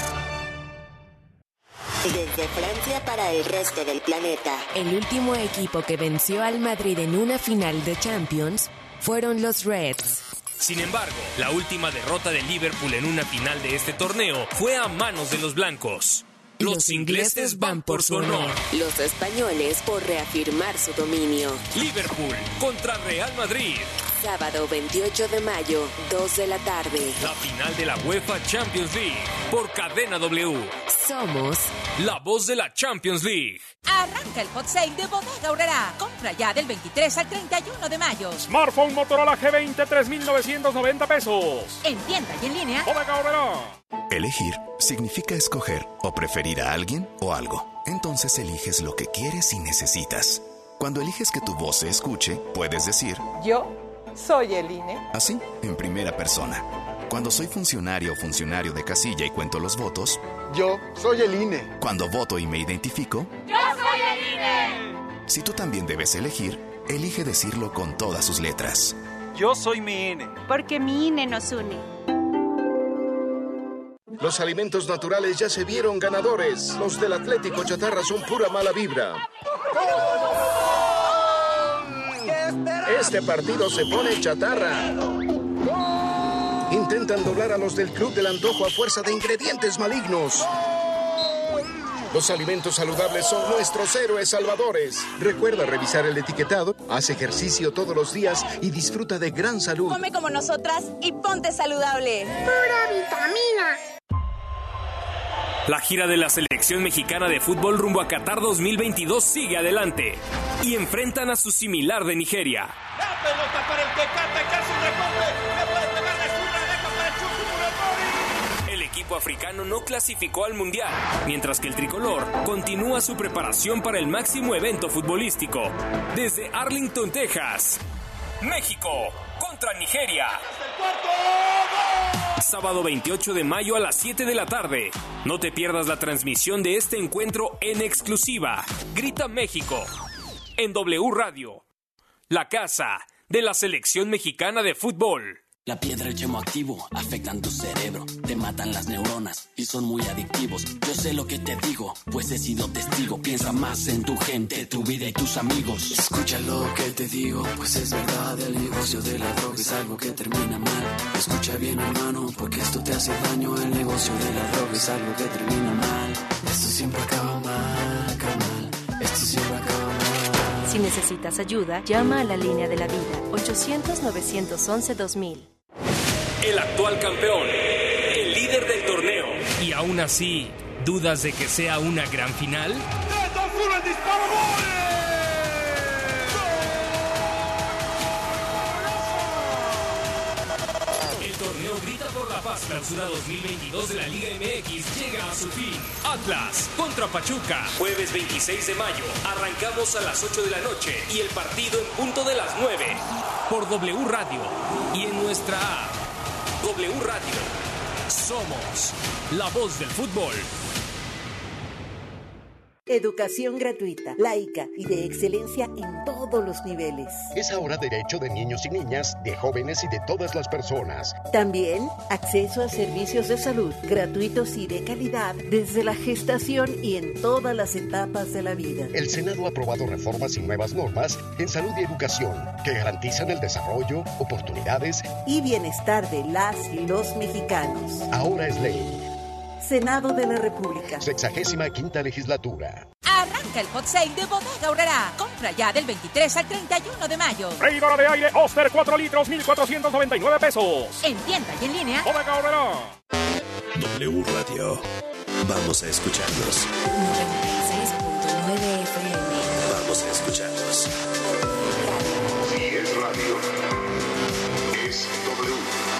Desde Francia para el resto del planeta, el último equipo que venció al Madrid en una final de Champions fueron los Reds. Sin embargo, la última derrota de Liverpool en una final de este torneo fue a manos de los blancos. Los ingleses van por su honor. Los españoles por reafirmar su dominio. Liverpool contra Real Madrid. Sábado 28 de mayo, 2 de la tarde. La final de la UEFA Champions League por Cadena W. Somos la voz de la Champions League. Arranca el Hot Sale de Bodega Aurrerá. Compra ya del 23 al 31 de mayo. Smartphone Motorola G20, 3,990 pesos. En tienda y en línea. Bodega Aurrerá. Elegir significa escoger o preferir a alguien o algo. Entonces eliges lo que quieres y necesitas. Cuando eliges que tu voz se escuche, puedes decir: yo soy el INE. Así, en primera persona. Cuando soy funcionario o funcionario de casilla y cuento los votos. Yo soy el INE. Cuando voto y me identifico. ¡Yo soy el INE! Si tú también debes elegir, elige decirlo con todas sus letras. Yo soy mi INE. Porque mi INE nos une. Los alimentos naturales ya se vieron ganadores. Los del Atlético Chatarra son pura mala vibra. Este partido se pone chatarra. Intentan doblar a los del Club del Antojo a fuerza de ingredientes malignos. Los alimentos saludables son nuestros héroes salvadores. Recuerda revisar el etiquetado, haz ejercicio todos los días y disfruta de gran salud. Come como nosotras y ponte saludable. ¡Pura vitamina! La gira de la selección mexicana de fútbol rumbo a Qatar 2022 sigue adelante y enfrentan a su similar de Nigeria. La pelota para el Tecate, casi un rebote, le puede pegar de zurda, deja para el Chucky. El equipo africano no clasificó al Mundial, mientras que el tricolor continúa su preparación para el máximo evento futbolístico. Desde Arlington, Texas, México contra Nigeria. Sábado 28 de mayo a las 7 de la tarde. No te pierdas la transmisión de este encuentro en exclusiva. Grita México en W Radio, la casa de la selección mexicana de fútbol. La piedra y el yemo activo afectan tu cerebro, te matan las neuronas y son muy adictivos. Yo sé lo que te digo, pues he sido testigo. Piensa más en tu gente, tu vida y tus amigos. Escucha lo que te digo, pues es verdad. El negocio de la droga es algo que termina mal. Escucha bien, hermano, porque esto te hace daño. El negocio de la droga es algo que termina mal. Esto siempre acaba mal, esto siempre acaba mal. Si necesitas ayuda, llama a la línea de la vida, 800-911-2000. El actual campeón, el líder del torneo. Y aún así, ¿dudas de que sea una gran final? ¡3, 2, 1, el disparo, gol! El torneo Grita por la Paz Clausura 2022 de la Liga MX llega a su fin. Atlas contra Pachuca, jueves 26 de mayo. Arrancamos a las 8 de la noche y el partido en punto de las 9. Por W Radio y en nuestra app. W Radio. Somos la voz del fútbol. Educación gratuita, laica y de excelencia en todos los niveles. Es ahora derecho de niños y niñas, de jóvenes y de todas las personas. También acceso a servicios de salud gratuitos y de calidad desde la gestación y en todas las etapas de la vida. El Senado ha aprobado reformas y nuevas normas en salud y educación que garantizan el desarrollo, oportunidades y bienestar de las y los mexicanos. Ahora es ley. Senado de la República. 65ª legislatura. Arranca el hot sale de Bodega Aurrerá. Compra ya del 23 al 31 de mayo. Freidora de aire Oster 4 litros, 1,499 pesos. En tienda y en línea. Bodega Aurrerá. W Radio. Vamos a escucharnos. 96.9 FM. Vamos a escucharnos. Si es radio, es W.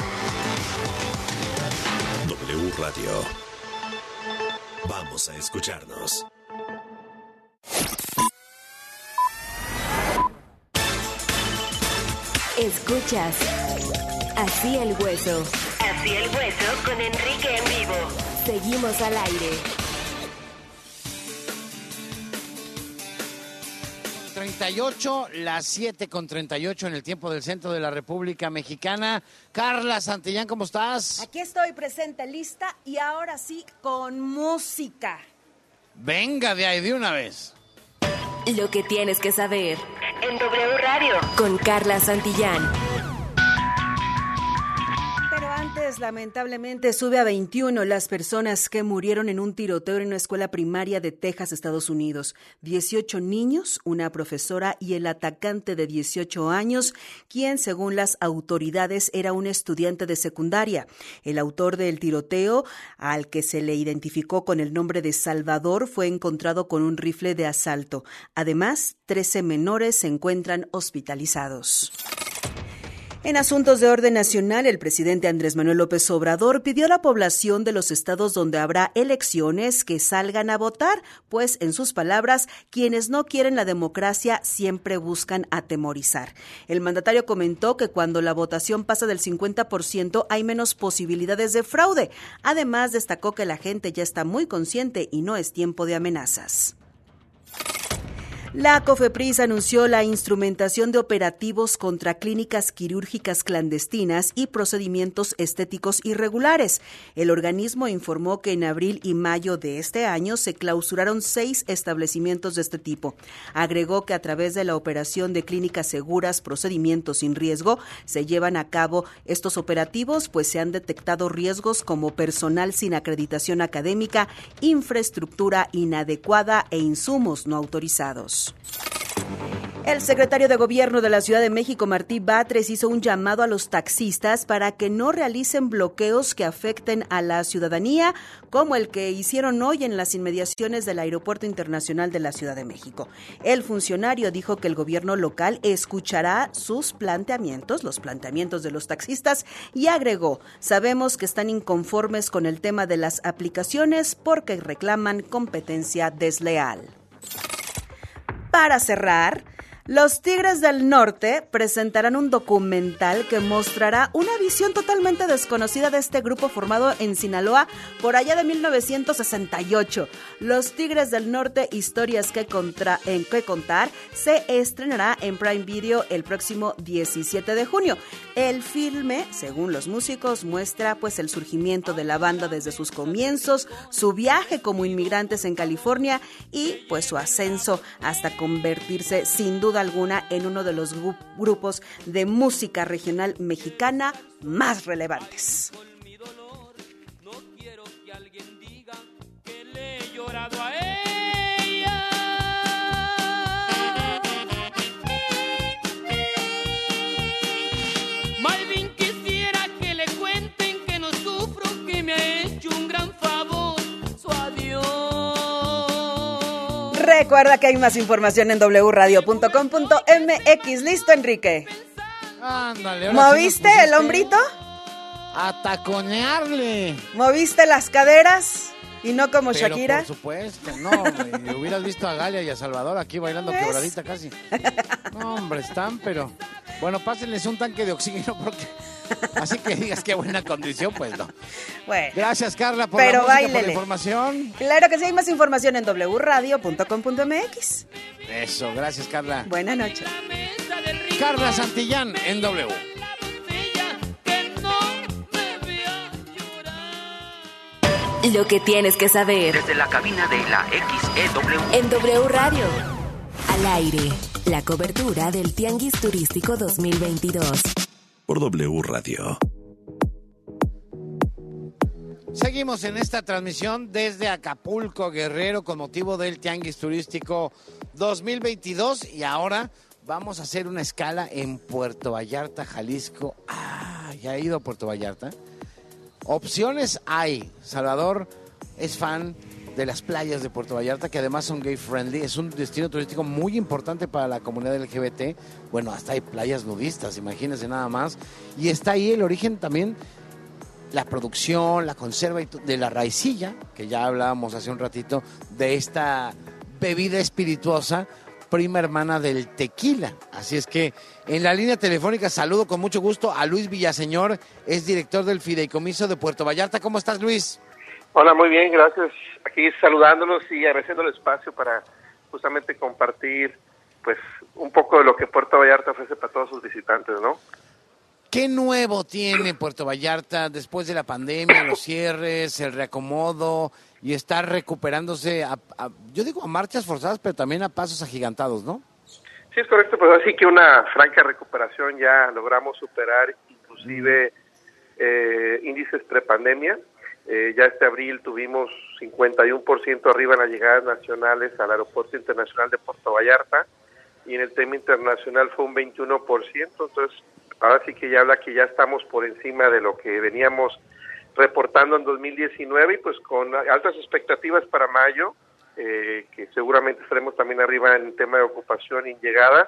W Radio. Vamos a escucharnos. Escuchas Así el Hueso. Así el Hueso con Enrique en vivo. Seguimos al aire. 38, las 7:38 en el tiempo del centro de la República Mexicana. Carla Santillán, ¿cómo estás? Aquí estoy presente, lista y ahora sí con música. Venga de ahí de una vez. Lo que tienes que saber. En W Radio. Con Carla Santillán. Pero antes, lamentablemente, sube a 21 las personas que murieron en un tiroteo en una escuela primaria de Texas, Estados Unidos. 18 niños, una profesora y el atacante de 18 años, quien, según las autoridades, era un estudiante de secundaria. El autor del tiroteo, al que se le identificó con el nombre de Salvador, fue encontrado con un rifle de asalto. Además, 13 menores se encuentran hospitalizados. En asuntos de orden nacional, el presidente Andrés Manuel López Obrador pidió a la población de los estados donde habrá elecciones que salgan a votar, pues, en sus palabras, quienes no quieren la democracia siempre buscan atemorizar. El mandatario comentó que cuando la votación pasa del 50% hay menos posibilidades de fraude. Además, destacó que la gente ya está muy consciente y no es tiempo de amenazas. La COFEPRIS anunció la instrumentación de operativos contra clínicas quirúrgicas clandestinas y procedimientos estéticos irregulares. El organismo informó que en abril y mayo de este año se clausuraron 6 establecimientos de este tipo. Agregó que a través de la operación de clínicas seguras, procedimientos sin riesgo, se llevan a cabo estos operativos, pues se han detectado riesgos como personal sin acreditación académica, infraestructura inadecuada e insumos no autorizados. El secretario de Gobierno de la Ciudad de México, Martí Batres, hizo un llamado a los taxistas para que no realicen bloqueos que afecten a la ciudadanía, como el que hicieron hoy en las inmediaciones del Aeropuerto Internacional de la Ciudad de México. El funcionario dijo que el gobierno local escuchará sus planteamientos, los planteamientos de los taxistas, y agregó: sabemos que están inconformes con el tema de las aplicaciones porque reclaman competencia desleal. Para cerrar, los Tigres del Norte presentarán un documental que mostrará una visión totalmente desconocida de este grupo formado en Sinaloa por allá de 1968. Los Tigres del Norte, historias que contar, se estrenará en Prime Video el próximo 17 de junio. El filme, según los músicos, muestra pues el surgimiento de la banda desde sus comienzos, su viaje como inmigrantes en California y pues su ascenso hasta convertirse sin duda alguna en uno de los grupos de música regional mexicana más relevantes. No quiero que alguien diga que le he llorado a ella. Más bien quisiera que le cuenten que no sufro, que me ha hecho un gran favor su adiós. Recuerda que hay más información en wradio.com.mx. ¿Listo, Enrique? Ándale. ¿Moviste el hombrito? A taconearle. ¿Moviste las caderas? Y no como Pero Shakira. por supuesto, no, hombre, hubieras visto a Galia y a Salvador aquí bailando quebradita casi. No, hombre, están, pero... Bueno, pásenles un tanque de oxígeno porque... Así que digas qué buena condición, pues no. Bueno. Gracias, Carla, por pero la música, báilele. por la información. Claro que sí, hay más información en wradio.com.mx. Eso, gracias, Carla. Buenas noches. Carla Santillán en W. Lo que tienes que saber. Desde la cabina de la XEW. En W Radio. Al aire. La cobertura del Tianguis Turístico 2022. Por W Radio. Seguimos en esta transmisión desde Acapulco, Guerrero, con motivo del Tianguis Turístico 2022. Y ahora vamos a hacer una escala en Puerto Vallarta, Jalisco. ¿Ya he ido a Puerto Vallarta? Opciones hay. Salvador es fan de las playas de Puerto Vallarta, que además son gay friendly. Es un destino turístico muy importante para la comunidad LGBT. Bueno, hasta hay playas nudistas, imagínense nada más. Y está ahí el origen también, la producción, la conserva de la raicilla, que ya hablábamos hace un ratito, de esta bebida espirituosa, prima hermana del tequila. Así es que en la línea telefónica saludo con mucho gusto a Luis Villaseñor, es director del Fideicomiso de Puerto Vallarta. ¿Cómo estás, Luis? Hola, muy bien, gracias. Aquí saludándolos y agradeciendo el espacio para justamente compartir pues un poco de lo que Puerto Vallarta ofrece para todos sus visitantes, ¿no? ¿Qué nuevo tiene Puerto Vallarta después de la pandemia, los cierres, el reacomodo y estar recuperándose yo digo a marchas forzadas, pero también a pasos agigantados, ¿no? Sí, es correcto, pues así que una franca recuperación, ya logramos superar inclusive índices prepandemia. Ya este abril tuvimos 51% arriba en las llegadas nacionales al Aeropuerto Internacional de Puerto Vallarta y en el tema internacional fue un 21%, entonces ahora sí que ya habla que ya estamos por encima de lo que veníamos reportando en 2019 y pues con altas expectativas para mayo, que seguramente estaremos también arriba en tema de ocupación y llegadas,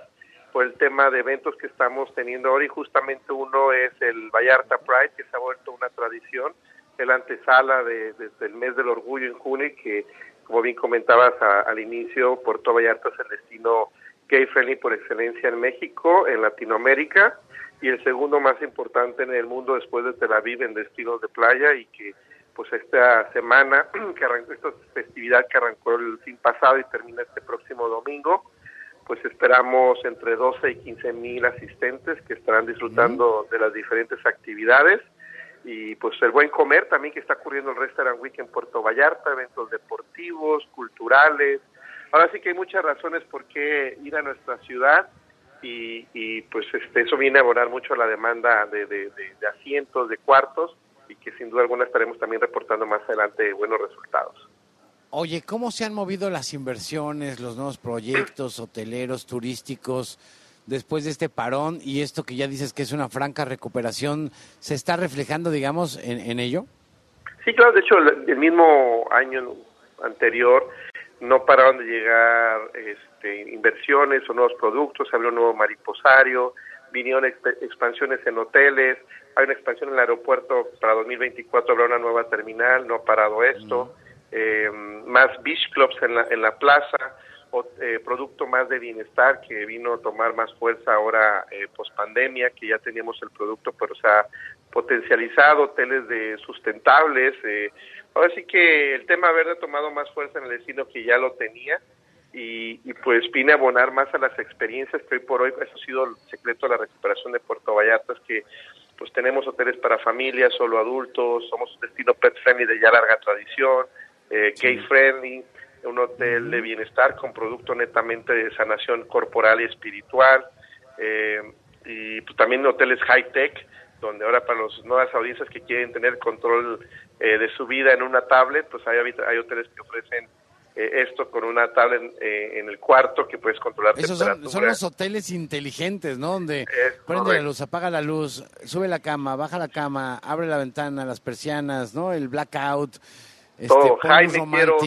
por el tema de eventos que estamos teniendo ahora, y justamente uno es el Vallarta Pride, que se ha vuelto una tradición, el antesala desde el mes del orgullo en junio, que como bien comentabas al inicio, Puerto Vallarta es el destino gay friendly por excelencia en México, en Latinoamérica, y el segundo más importante en el mundo después de Tel Aviv en destinos de playa, y que pues esta semana, que arrancó esta festividad que arrancó el fin pasado y termina este próximo domingo, pues esperamos entre 12 y 15,000 asistentes que estarán disfrutando de las diferentes actividades, y pues el buen comer también que está ocurriendo el Restaurant Week en Puerto Vallarta, eventos deportivos, culturales. Ahora sí que hay muchas razones por qué ir a nuestra ciudad, y pues eso viene a abonar mucho a la demanda de asientos, de cuartos, y que sin duda alguna estaremos también reportando más adelante buenos resultados. Oye, ¿cómo se han movido las inversiones, los nuevos proyectos hoteleros, turísticos, después de este parón, y esto que ya dices que es una franca recuperación, se está reflejando, digamos, en ello? Sí, claro, de hecho el mismo año anterior no pararon de llegar inversiones o nuevos productos, se abrió un nuevo mariposario, vinieron expansiones en hoteles, hay una expansión en el aeropuerto para 2024, habrá una nueva terminal, no ha parado esto, más beach clubs en la plaza, producto más de bienestar que vino a tomar más fuerza ahora post pandemia, que ya teníamos el producto pero se ha potencializado, hoteles de sustentables, ahora sí que el tema verde ha tomado más fuerza en el destino que ya lo tenía, y pues vine a abonar más a las experiencias que hoy por hoy, eso ha sido el secreto de la recuperación de Puerto Vallarta, es que pues tenemos hoteles para familias, solo adultos, somos un destino pet friendly de ya larga tradición, gay friendly, un hotel de bienestar con producto netamente de sanación corporal y espiritual, y pues también hoteles high tech, donde ahora para las nuevas audiencias que quieren tener control de su vida en una tablet, pues hay hoteles que ofrecen esto con una tablet en el cuarto que puedes controlar temperatura. Son los hoteles inteligentes, ¿no? Donde prende la luz, apaga la luz, sube la cama, baja la cama, abre la ventana, las persianas, ¿no? El blackout, todo. Jaime, quiero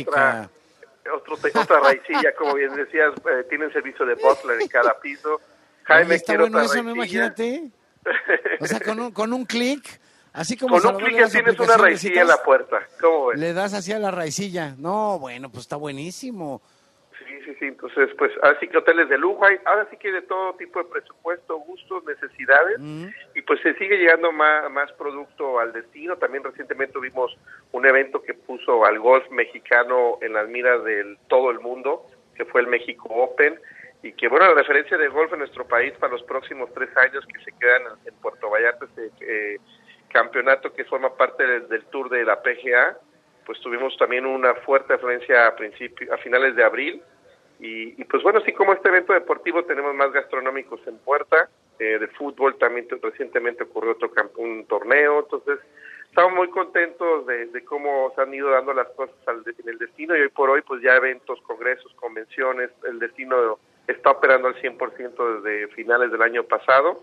otra raicilla, como bien decías, tienen servicio de butler en cada piso. Jaime, está quiero bueno otra eso, raicilla. ¿no? Imagínate. O sea, con un clic, así como con un clic ya tienes una raicilla en la puerta. ¿Cómo ves? Le das así a la raicilla. No, bueno, pues está buenísimo. Sí, entonces pues ahora sí que hoteles de lujo, ahora sí que de todo tipo de presupuesto, gustos, necesidades, y pues se sigue llegando más producto al destino. También recientemente tuvimos un evento que puso al golf mexicano en las miras de todo el mundo, que fue el México Open, y que bueno, la referencia de golf en nuestro país para los próximos 3 años que se quedan en Puerto Vallarta, este campeonato que forma parte del tour de la PGA, pues tuvimos también una fuerte afluencia a finales de abril. Y pues bueno, así como este evento deportivo, tenemos más gastronómicos en puerta, de fútbol también recientemente ocurrió un torneo, entonces estamos muy contentos de cómo se han ido dando las cosas en el destino, y hoy por hoy pues ya eventos, congresos, convenciones, el destino está operando al 100% desde finales del año pasado,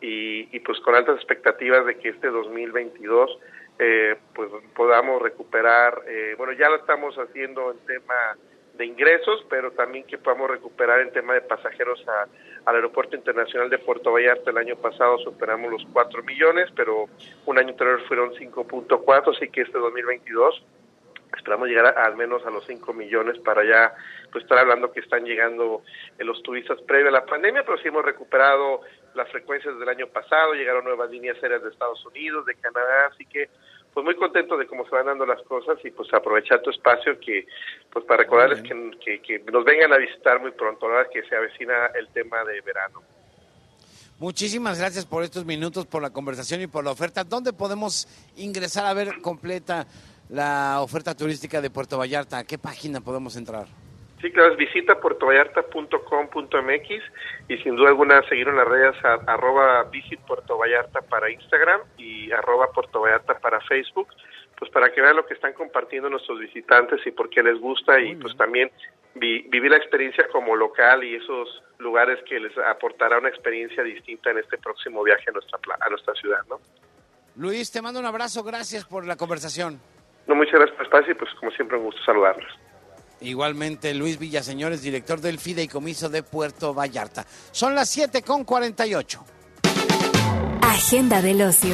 y pues con altas expectativas de que este 2022 pues podamos recuperar, bueno, ya lo estamos haciendo en tema de ingresos, pero también que podamos recuperar en tema de pasajeros al Aeropuerto Internacional de Puerto Vallarta. El año pasado superamos los 4 millones, pero un año anterior fueron 5.4, así que este 2022 esperamos llegar al menos a los 5 millones para ya pues estar hablando que están llegando los turistas previo a la pandemia, pero sí hemos recuperado las frecuencias del año pasado, llegaron nuevas líneas aéreas de Estados Unidos, de Canadá, así que pues muy contento de cómo se van dando las cosas, y pues aprovechar tu espacio que pues para recordarles que nos vengan a visitar muy pronto, la verdad que se avecina el tema de verano. Muchísimas gracias por estos minutos, por la conversación y por la oferta. ¿Dónde podemos ingresar a ver completa la oferta turística de Puerto Vallarta? ¿A qué página podemos entrar? Sí, claro, es visita puertovallarta.com.mx, y sin duda alguna seguir en las redes @Visit Puerto Vallarta para Instagram y @Puerto Vallarta para Facebook, pues para que vean lo que están compartiendo nuestros visitantes y por qué les gusta, y pues también vivir la experiencia como local y esos lugares que les aportará una experiencia distinta en este próximo viaje a nuestra ciudad, ¿no? Luis, te mando un abrazo, gracias por la conversación. No, muchas gracias por el espacio, y pues como siempre un gusto saludarlos. Igualmente Luis Villaseñor es director del Fideicomiso de Puerto Vallarta. Son las 7:48. Agenda del ocio.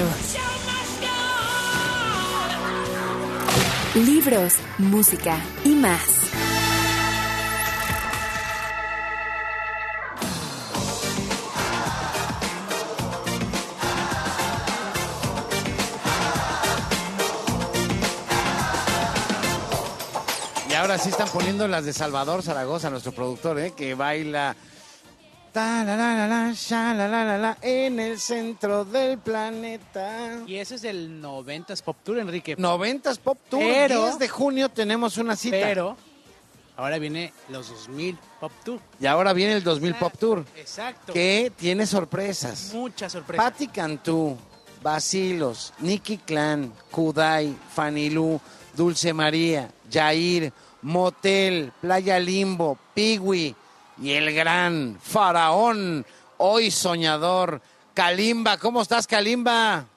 Libros, música y más. Y ahora sí están poniendo las de Salvador Zaragoza, nuestro productor, que baila ta la la la la, sha la la la la, en el centro del planeta. Y ese es el 90s Pop Tour, Enrique. 90s Pop Tour, pero, 10 de junio tenemos una cita. Pero ahora viene los 2000 Pop Tour. Y ahora viene el 2000 Pop Tour. Exacto. Que tiene sorpresas. Muchas sorpresas. Patti Cantú, Bacilos, Nicky Clan, Kudai, Fanny Lu, Dulce María, Yair, Motel, Playa Limbo, Pigui y el gran faraón, hoy soñador, Kalimba. ¿Cómo estás, Kalimba?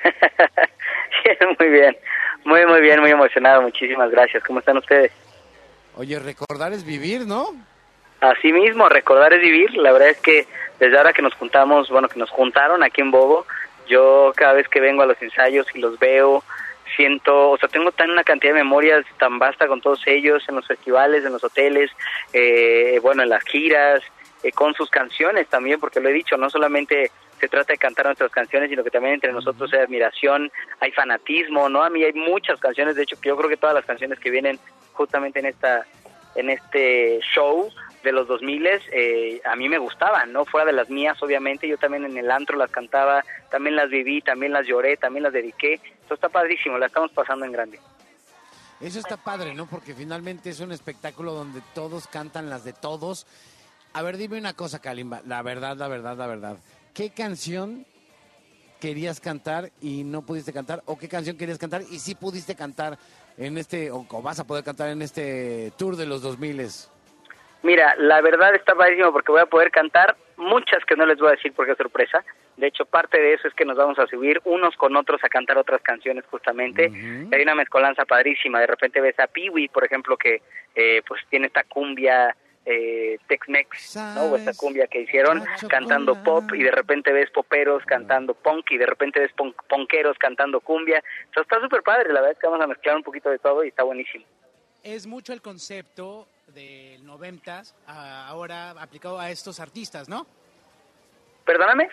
Muy bien, muy bien, muy emocionado. Muchísimas gracias. ¿Cómo están ustedes? Oye, recordar es vivir, ¿no? Así mismo, recordar es vivir. La verdad es que desde ahora que nos juntamos, que nos juntaron aquí en Bobo, yo cada vez que vengo a los ensayos y los veo, siento, tengo una cantidad de memorias tan vasta con todos ellos, en los festivales, en los hoteles, en las giras, con sus canciones también, porque lo he dicho, no solamente se trata de cantar nuestras canciones, sino que también entre nosotros hay admiración, hay fanatismo, ¿no? A mí hay muchas canciones, de hecho, que yo creo que todas las canciones que vienen justamente en este show de los 2000 a mí me gustaban, ¿no? Fuera de las mías, obviamente, yo también en el antro las cantaba, también las viví, también las lloré, también las dediqué. Esto está padrísimo, la estamos pasando en grande. Eso está padre, ¿no? Porque finalmente es un espectáculo donde todos cantan las de todos. A ver, dime una cosa, Kalimba, la verdad. ¿Qué canción querías cantar y no pudiste cantar? ¿O qué canción querías cantar y sí pudiste cantar en o vas a poder cantar en este tour de los 2000? Mira, la verdad está padrísimo porque voy a poder cantar muchas que no les voy a decir porque es sorpresa. De hecho, parte de eso es que nos vamos a subir unos con otros a cantar otras canciones justamente. Uh-huh. Hay una mezcolanza padrísima. De repente ves a Pee-wee, por ejemplo, que pues tiene esta cumbia Tex-Mex, ¿no? O esta cumbia que hicieron cantando pop, y de repente ves poperos cantando punk, y de repente ves punkeros cantando cumbia. Entonces está súper padre, la verdad es que vamos a mezclar un poquito de todo y está buenísimo. Es mucho el concepto del 90s ahora aplicado a estos artistas, ¿no? ¿Perdóname?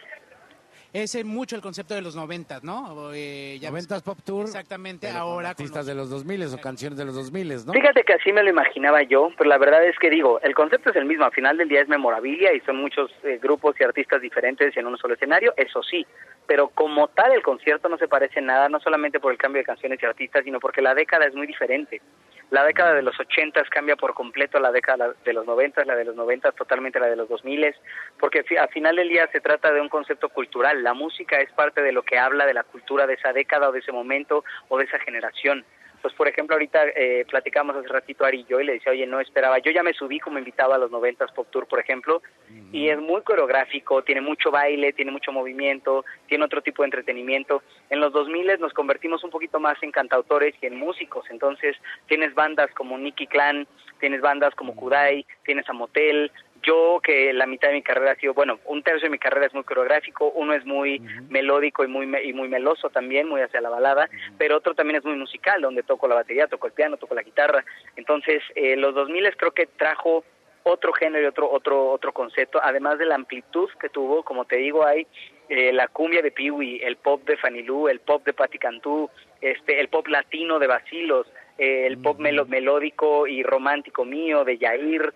Es mucho el concepto de los 90s, ¿no? 90s Pop Tour. Exactamente, ahora artistas de los 2000 o canciones de los 2000, ¿no? Fíjate que así me lo imaginaba yo, pero la verdad es que el concepto es el mismo. Al final del día es memorabilia y son muchos grupos y artistas diferentes en un solo escenario, eso sí. Pero como tal el concierto no se parece en nada, no solamente por el cambio de canciones y artistas, sino porque la década es muy diferente. La década de los 80s cambia por completo la década de los 90s, la de los 90s totalmente la de los 2000s, porque al final del día se trata de un concepto cultural. La música es parte de lo que habla de la cultura de esa década o de ese momento o de esa generación. Pues, por ejemplo, ahorita platicamos hace ratito Ari y yo, y le decía, oye, no esperaba, yo ya me subí como invitado a los 90s Pop Tour, por ejemplo, y es muy coreográfico, tiene mucho baile, tiene mucho movimiento, tiene otro tipo de entretenimiento. En los 2000 nos convertimos un poquito más en cantautores y en músicos, entonces tienes bandas como Nicky Clan, tienes bandas como Kudai, tienes a Motel. Yo, que la mitad de mi carrera ha sido, un tercio de mi carrera es muy coreográfico, uno es muy melódico y muy meloso también, muy hacia la balada, pero otro también es muy musical, donde toco la batería, toco el piano, toco la guitarra. Entonces, los 2000 creo que trajo otro género y otro concepto, además de la amplitud que tuvo. Como te digo, hay la cumbia de Pee-wee, el pop de Fanny Lu, el pop de Patti Cantú, el pop latino de Bacilos, el pop melódico y romántico mío de Yair.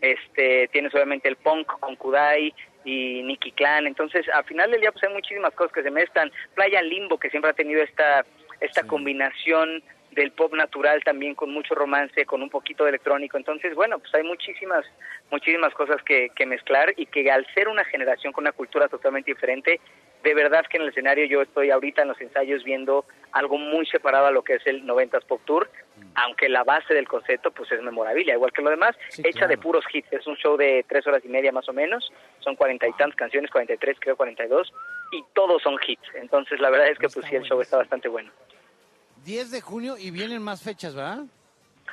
Tienes obviamente el punk con Kudai y Nicky Clan. Entonces, al final del día pues hay muchísimas cosas que se mezclan. Playa Limbo, que siempre ha tenido esta combinación del pop natural también, con mucho romance, con un poquito de electrónico. Entonces, pues hay muchísimas cosas que mezclar, y que al ser una generación con una cultura totalmente diferente, de verdad que en el escenario yo estoy ahorita en los ensayos viendo algo muy separado a lo que es el 90s Pop Tour, aunque la base del concepto pues es memorabilia, igual que lo demás, hecha de puros hits. Es un show de 3 horas y media más o menos, son 40 y tantas canciones, 43, creo 42, y todos son hits. Entonces la verdad es que pues sí, el show está bastante bueno. 10 de junio y vienen más fechas, ¿verdad?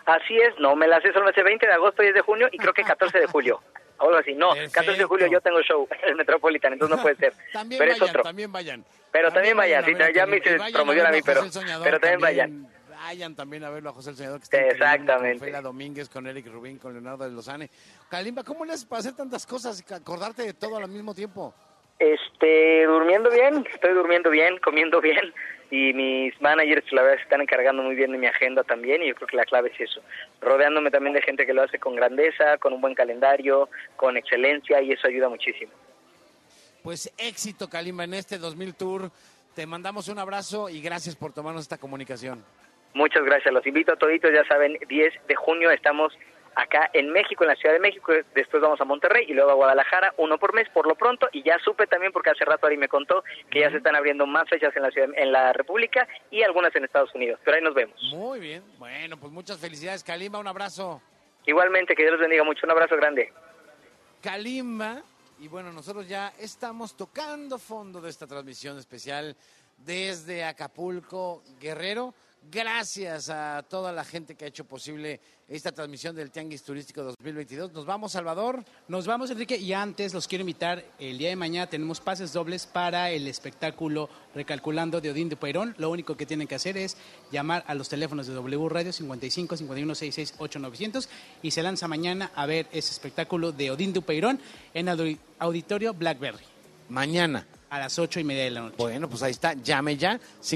Así es, no me la sé, solo me sé 20 de agosto, 10 de junio y creo que 14 de julio. Algo así, no, perfecto. 14 de julio yo tengo show en el Metropolitan, entonces no puede ser. También pero vayan, es otro. también vayan. Pero también vayan, sí, ya me hice promoción a mí, pero también vayan. Vayan también a verlo a José el Soñador, que está exactamente. Con Fela Domínguez, con Eric Rubín, con Leonardo de Lozane. Kalimba, ¿cómo le haces para hacer tantas cosas y acordarte de todo al mismo tiempo? Durmiendo bien, estoy durmiendo bien, comiendo bien, y mis managers la verdad se están encargando muy bien de mi agenda también, y yo creo que la clave es eso, rodeándome también de gente que lo hace con grandeza, con un buen calendario, con excelencia, y eso ayuda muchísimo. Pues éxito, Kalimba, en este 2000 Tour. Te mandamos un abrazo y gracias por tomarnos esta comunicación. Muchas gracias, los invito a toditos, ya saben, 10 de junio estamos acá en México, en la Ciudad de México, después vamos a Monterrey y luego a Guadalajara, 1 por mes por lo pronto, y ya supe también, porque hace rato Ari me contó que ya se están abriendo más fechas en la ciudad, en la República y algunas en Estados Unidos, pero ahí nos vemos. Muy bien, bueno, pues muchas felicidades, Kalimba, un abrazo. Igualmente, que Dios los bendiga mucho, un abrazo grande. Kalimba, y bueno, nosotros ya estamos tocando fondo de esta transmisión especial desde Acapulco, Guerrero. Gracias a toda la gente que ha hecho posible esta transmisión del Tianguis Turístico 2022. ¿Nos vamos, Salvador? Nos vamos, Enrique, y antes los quiero invitar, el día de mañana tenemos pases dobles para el espectáculo Recalculando de Odín Dupeirón. Lo único que tienen que hacer es llamar a los teléfonos de W Radio 55 51 66 8900 y se lanza mañana a ver ese espectáculo de Odín Dupeirón en el Auditorio Blackberry. Mañana. A las 8:30 de la noche. Bueno, pues ahí está, llame ya,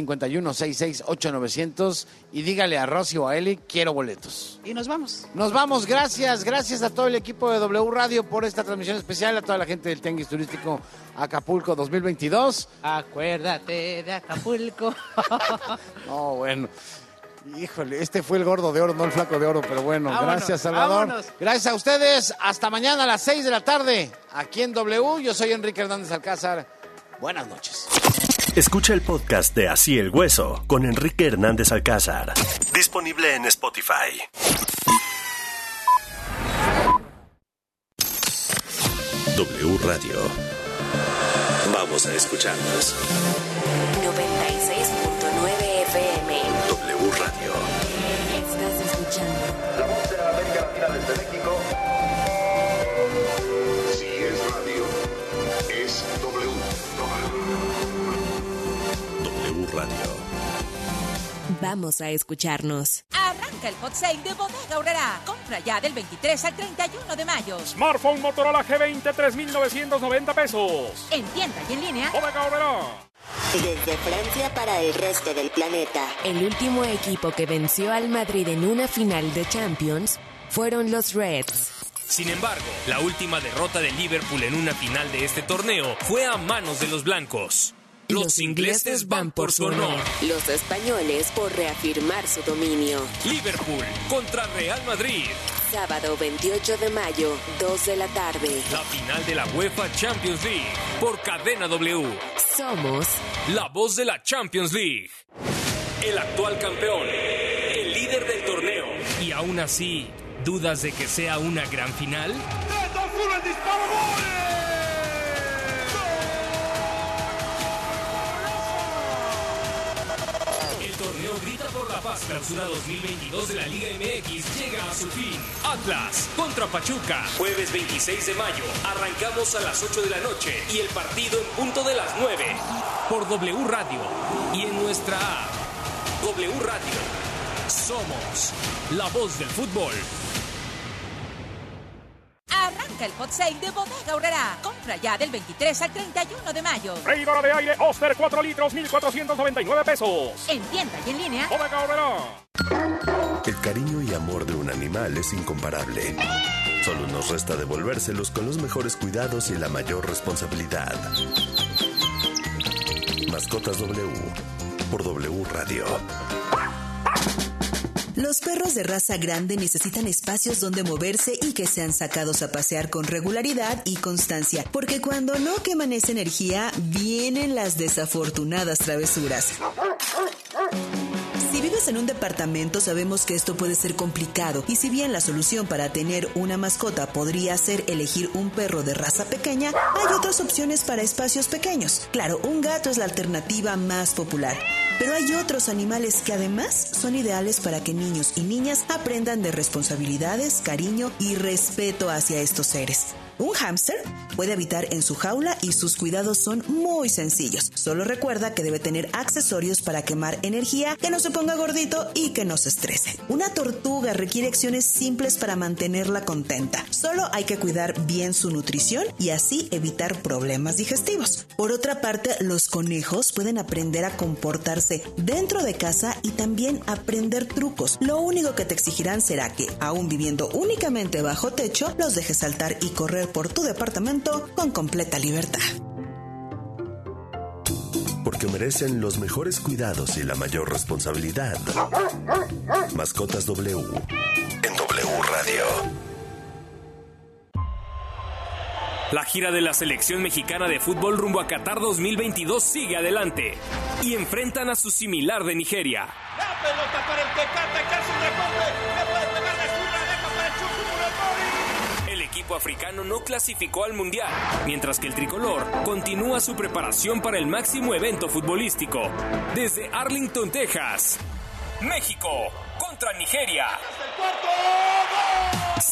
5166-8900 y dígale a Rosy o a Eli, quiero boletos. Y nos vamos. Nos vamos, gracias a todo el equipo de W Radio por esta transmisión especial, a toda la gente del Tianguis Turístico Acapulco 2022. Acuérdate de Acapulco. No, bueno. Híjole, este fue el gordo de oro, no el flaco de oro, pero bueno, vámonos, gracias, Salvador. Vámonos. Gracias a ustedes, hasta mañana a las 6 de la tarde, aquí en W. Yo soy Enrique Hernández Alcázar. Buenas noches. Escucha el podcast de Así el Hueso con Enrique Hernández Alcázar. Disponible en Spotify. W Radio. Vamos a escucharnos. 96.9 FM. W Radio. Estás escuchando La voz de América Latina desde México. Si es radio, es W. W Radio. Vamos a escucharnos. Arranca el hot sale de Bodega Aurrerá. Compra ya del 23 al 31 de mayo. Smartphone Motorola G20, 3,990 pesos. En tienda y en línea. Bodega Aurrerá. Desde Francia para el resto del planeta. El último equipo que venció al Madrid en una final de Champions fueron los Reds. Sin embargo, la última derrota de Liverpool en una final de este torneo fue a manos de los blancos. Los ingleses van por su honor. Los españoles por reafirmar su dominio. Liverpool contra Real Madrid. Sábado 28 de mayo, 2 de la tarde. La final de la UEFA Champions League por Cadena W. Somos la voz de la Champions League. El actual campeón, el líder del torneo. Y aún así, ¿dudas de que sea una gran final? ¡3, 2, 1, el disparo! ¡Gol! Grita por la Paz, clausura 2022 de la Liga MX llega a su fin. Atlas contra Pachuca, jueves 26 de mayo. Arrancamos a las 8 de la noche y el partido en punto de las 9. Por W Radio y en nuestra app. W Radio. Somos la voz del fútbol. Arranca el hot sale de Bodega Aurrerá. Compra ya del 23 al 31 de mayo. Freidora de aire Oster 4 litros, 1,499 pesos. En tienda y en línea. Bodega Aurrerá. El cariño y amor de un animal es incomparable. Solo nos resta devolvérselos con los mejores cuidados y la mayor responsabilidad. Mascotas W por W Radio. Los perros de raza grande necesitan espacios donde moverse y que sean sacados a pasear con regularidad y constancia, porque cuando no queman esa energía, vienen las desafortunadas travesuras. Si vives en un departamento, sabemos que esto puede ser complicado, y si bien la solución para tener una mascota podría ser elegir un perro de raza pequeña, hay otras opciones para espacios pequeños. Claro, un gato es la alternativa más popular. Pero hay otros animales que además son ideales para que niños y niñas aprendan de responsabilidades, cariño y respeto hacia estos seres. Un hámster puede habitar en su jaula y sus cuidados son muy sencillos. Solo recuerda que debe tener accesorios para quemar energía, que no se ponga gordito y que no se estrese. Una tortuga requiere acciones simples para mantenerla contenta. Solo hay que cuidar bien su nutrición y así evitar problemas digestivos. Por otra parte, los conejos pueden aprender a comportarse dentro de casa y también aprender trucos. Lo único que te exigirán será que, aún viviendo únicamente bajo techo, los dejes saltar y correr por tu departamento con completa libertad. Porque merecen los mejores cuidados y la mayor responsabilidad. Mascotas W en W Radio. La gira de la selección mexicana de fútbol rumbo a Qatar 2022 sigue adelante y enfrentan a su similar de Nigeria. La pelota para el Tecate, que hace un recorte, le puede pegar de zurda, deja para el Chucky Murakami. El equipo africano no clasificó al Mundial, mientras que el tricolor continúa su preparación para el máximo evento futbolístico. Desde Arlington, Texas, México contra Nigeria. ¡El cuarto!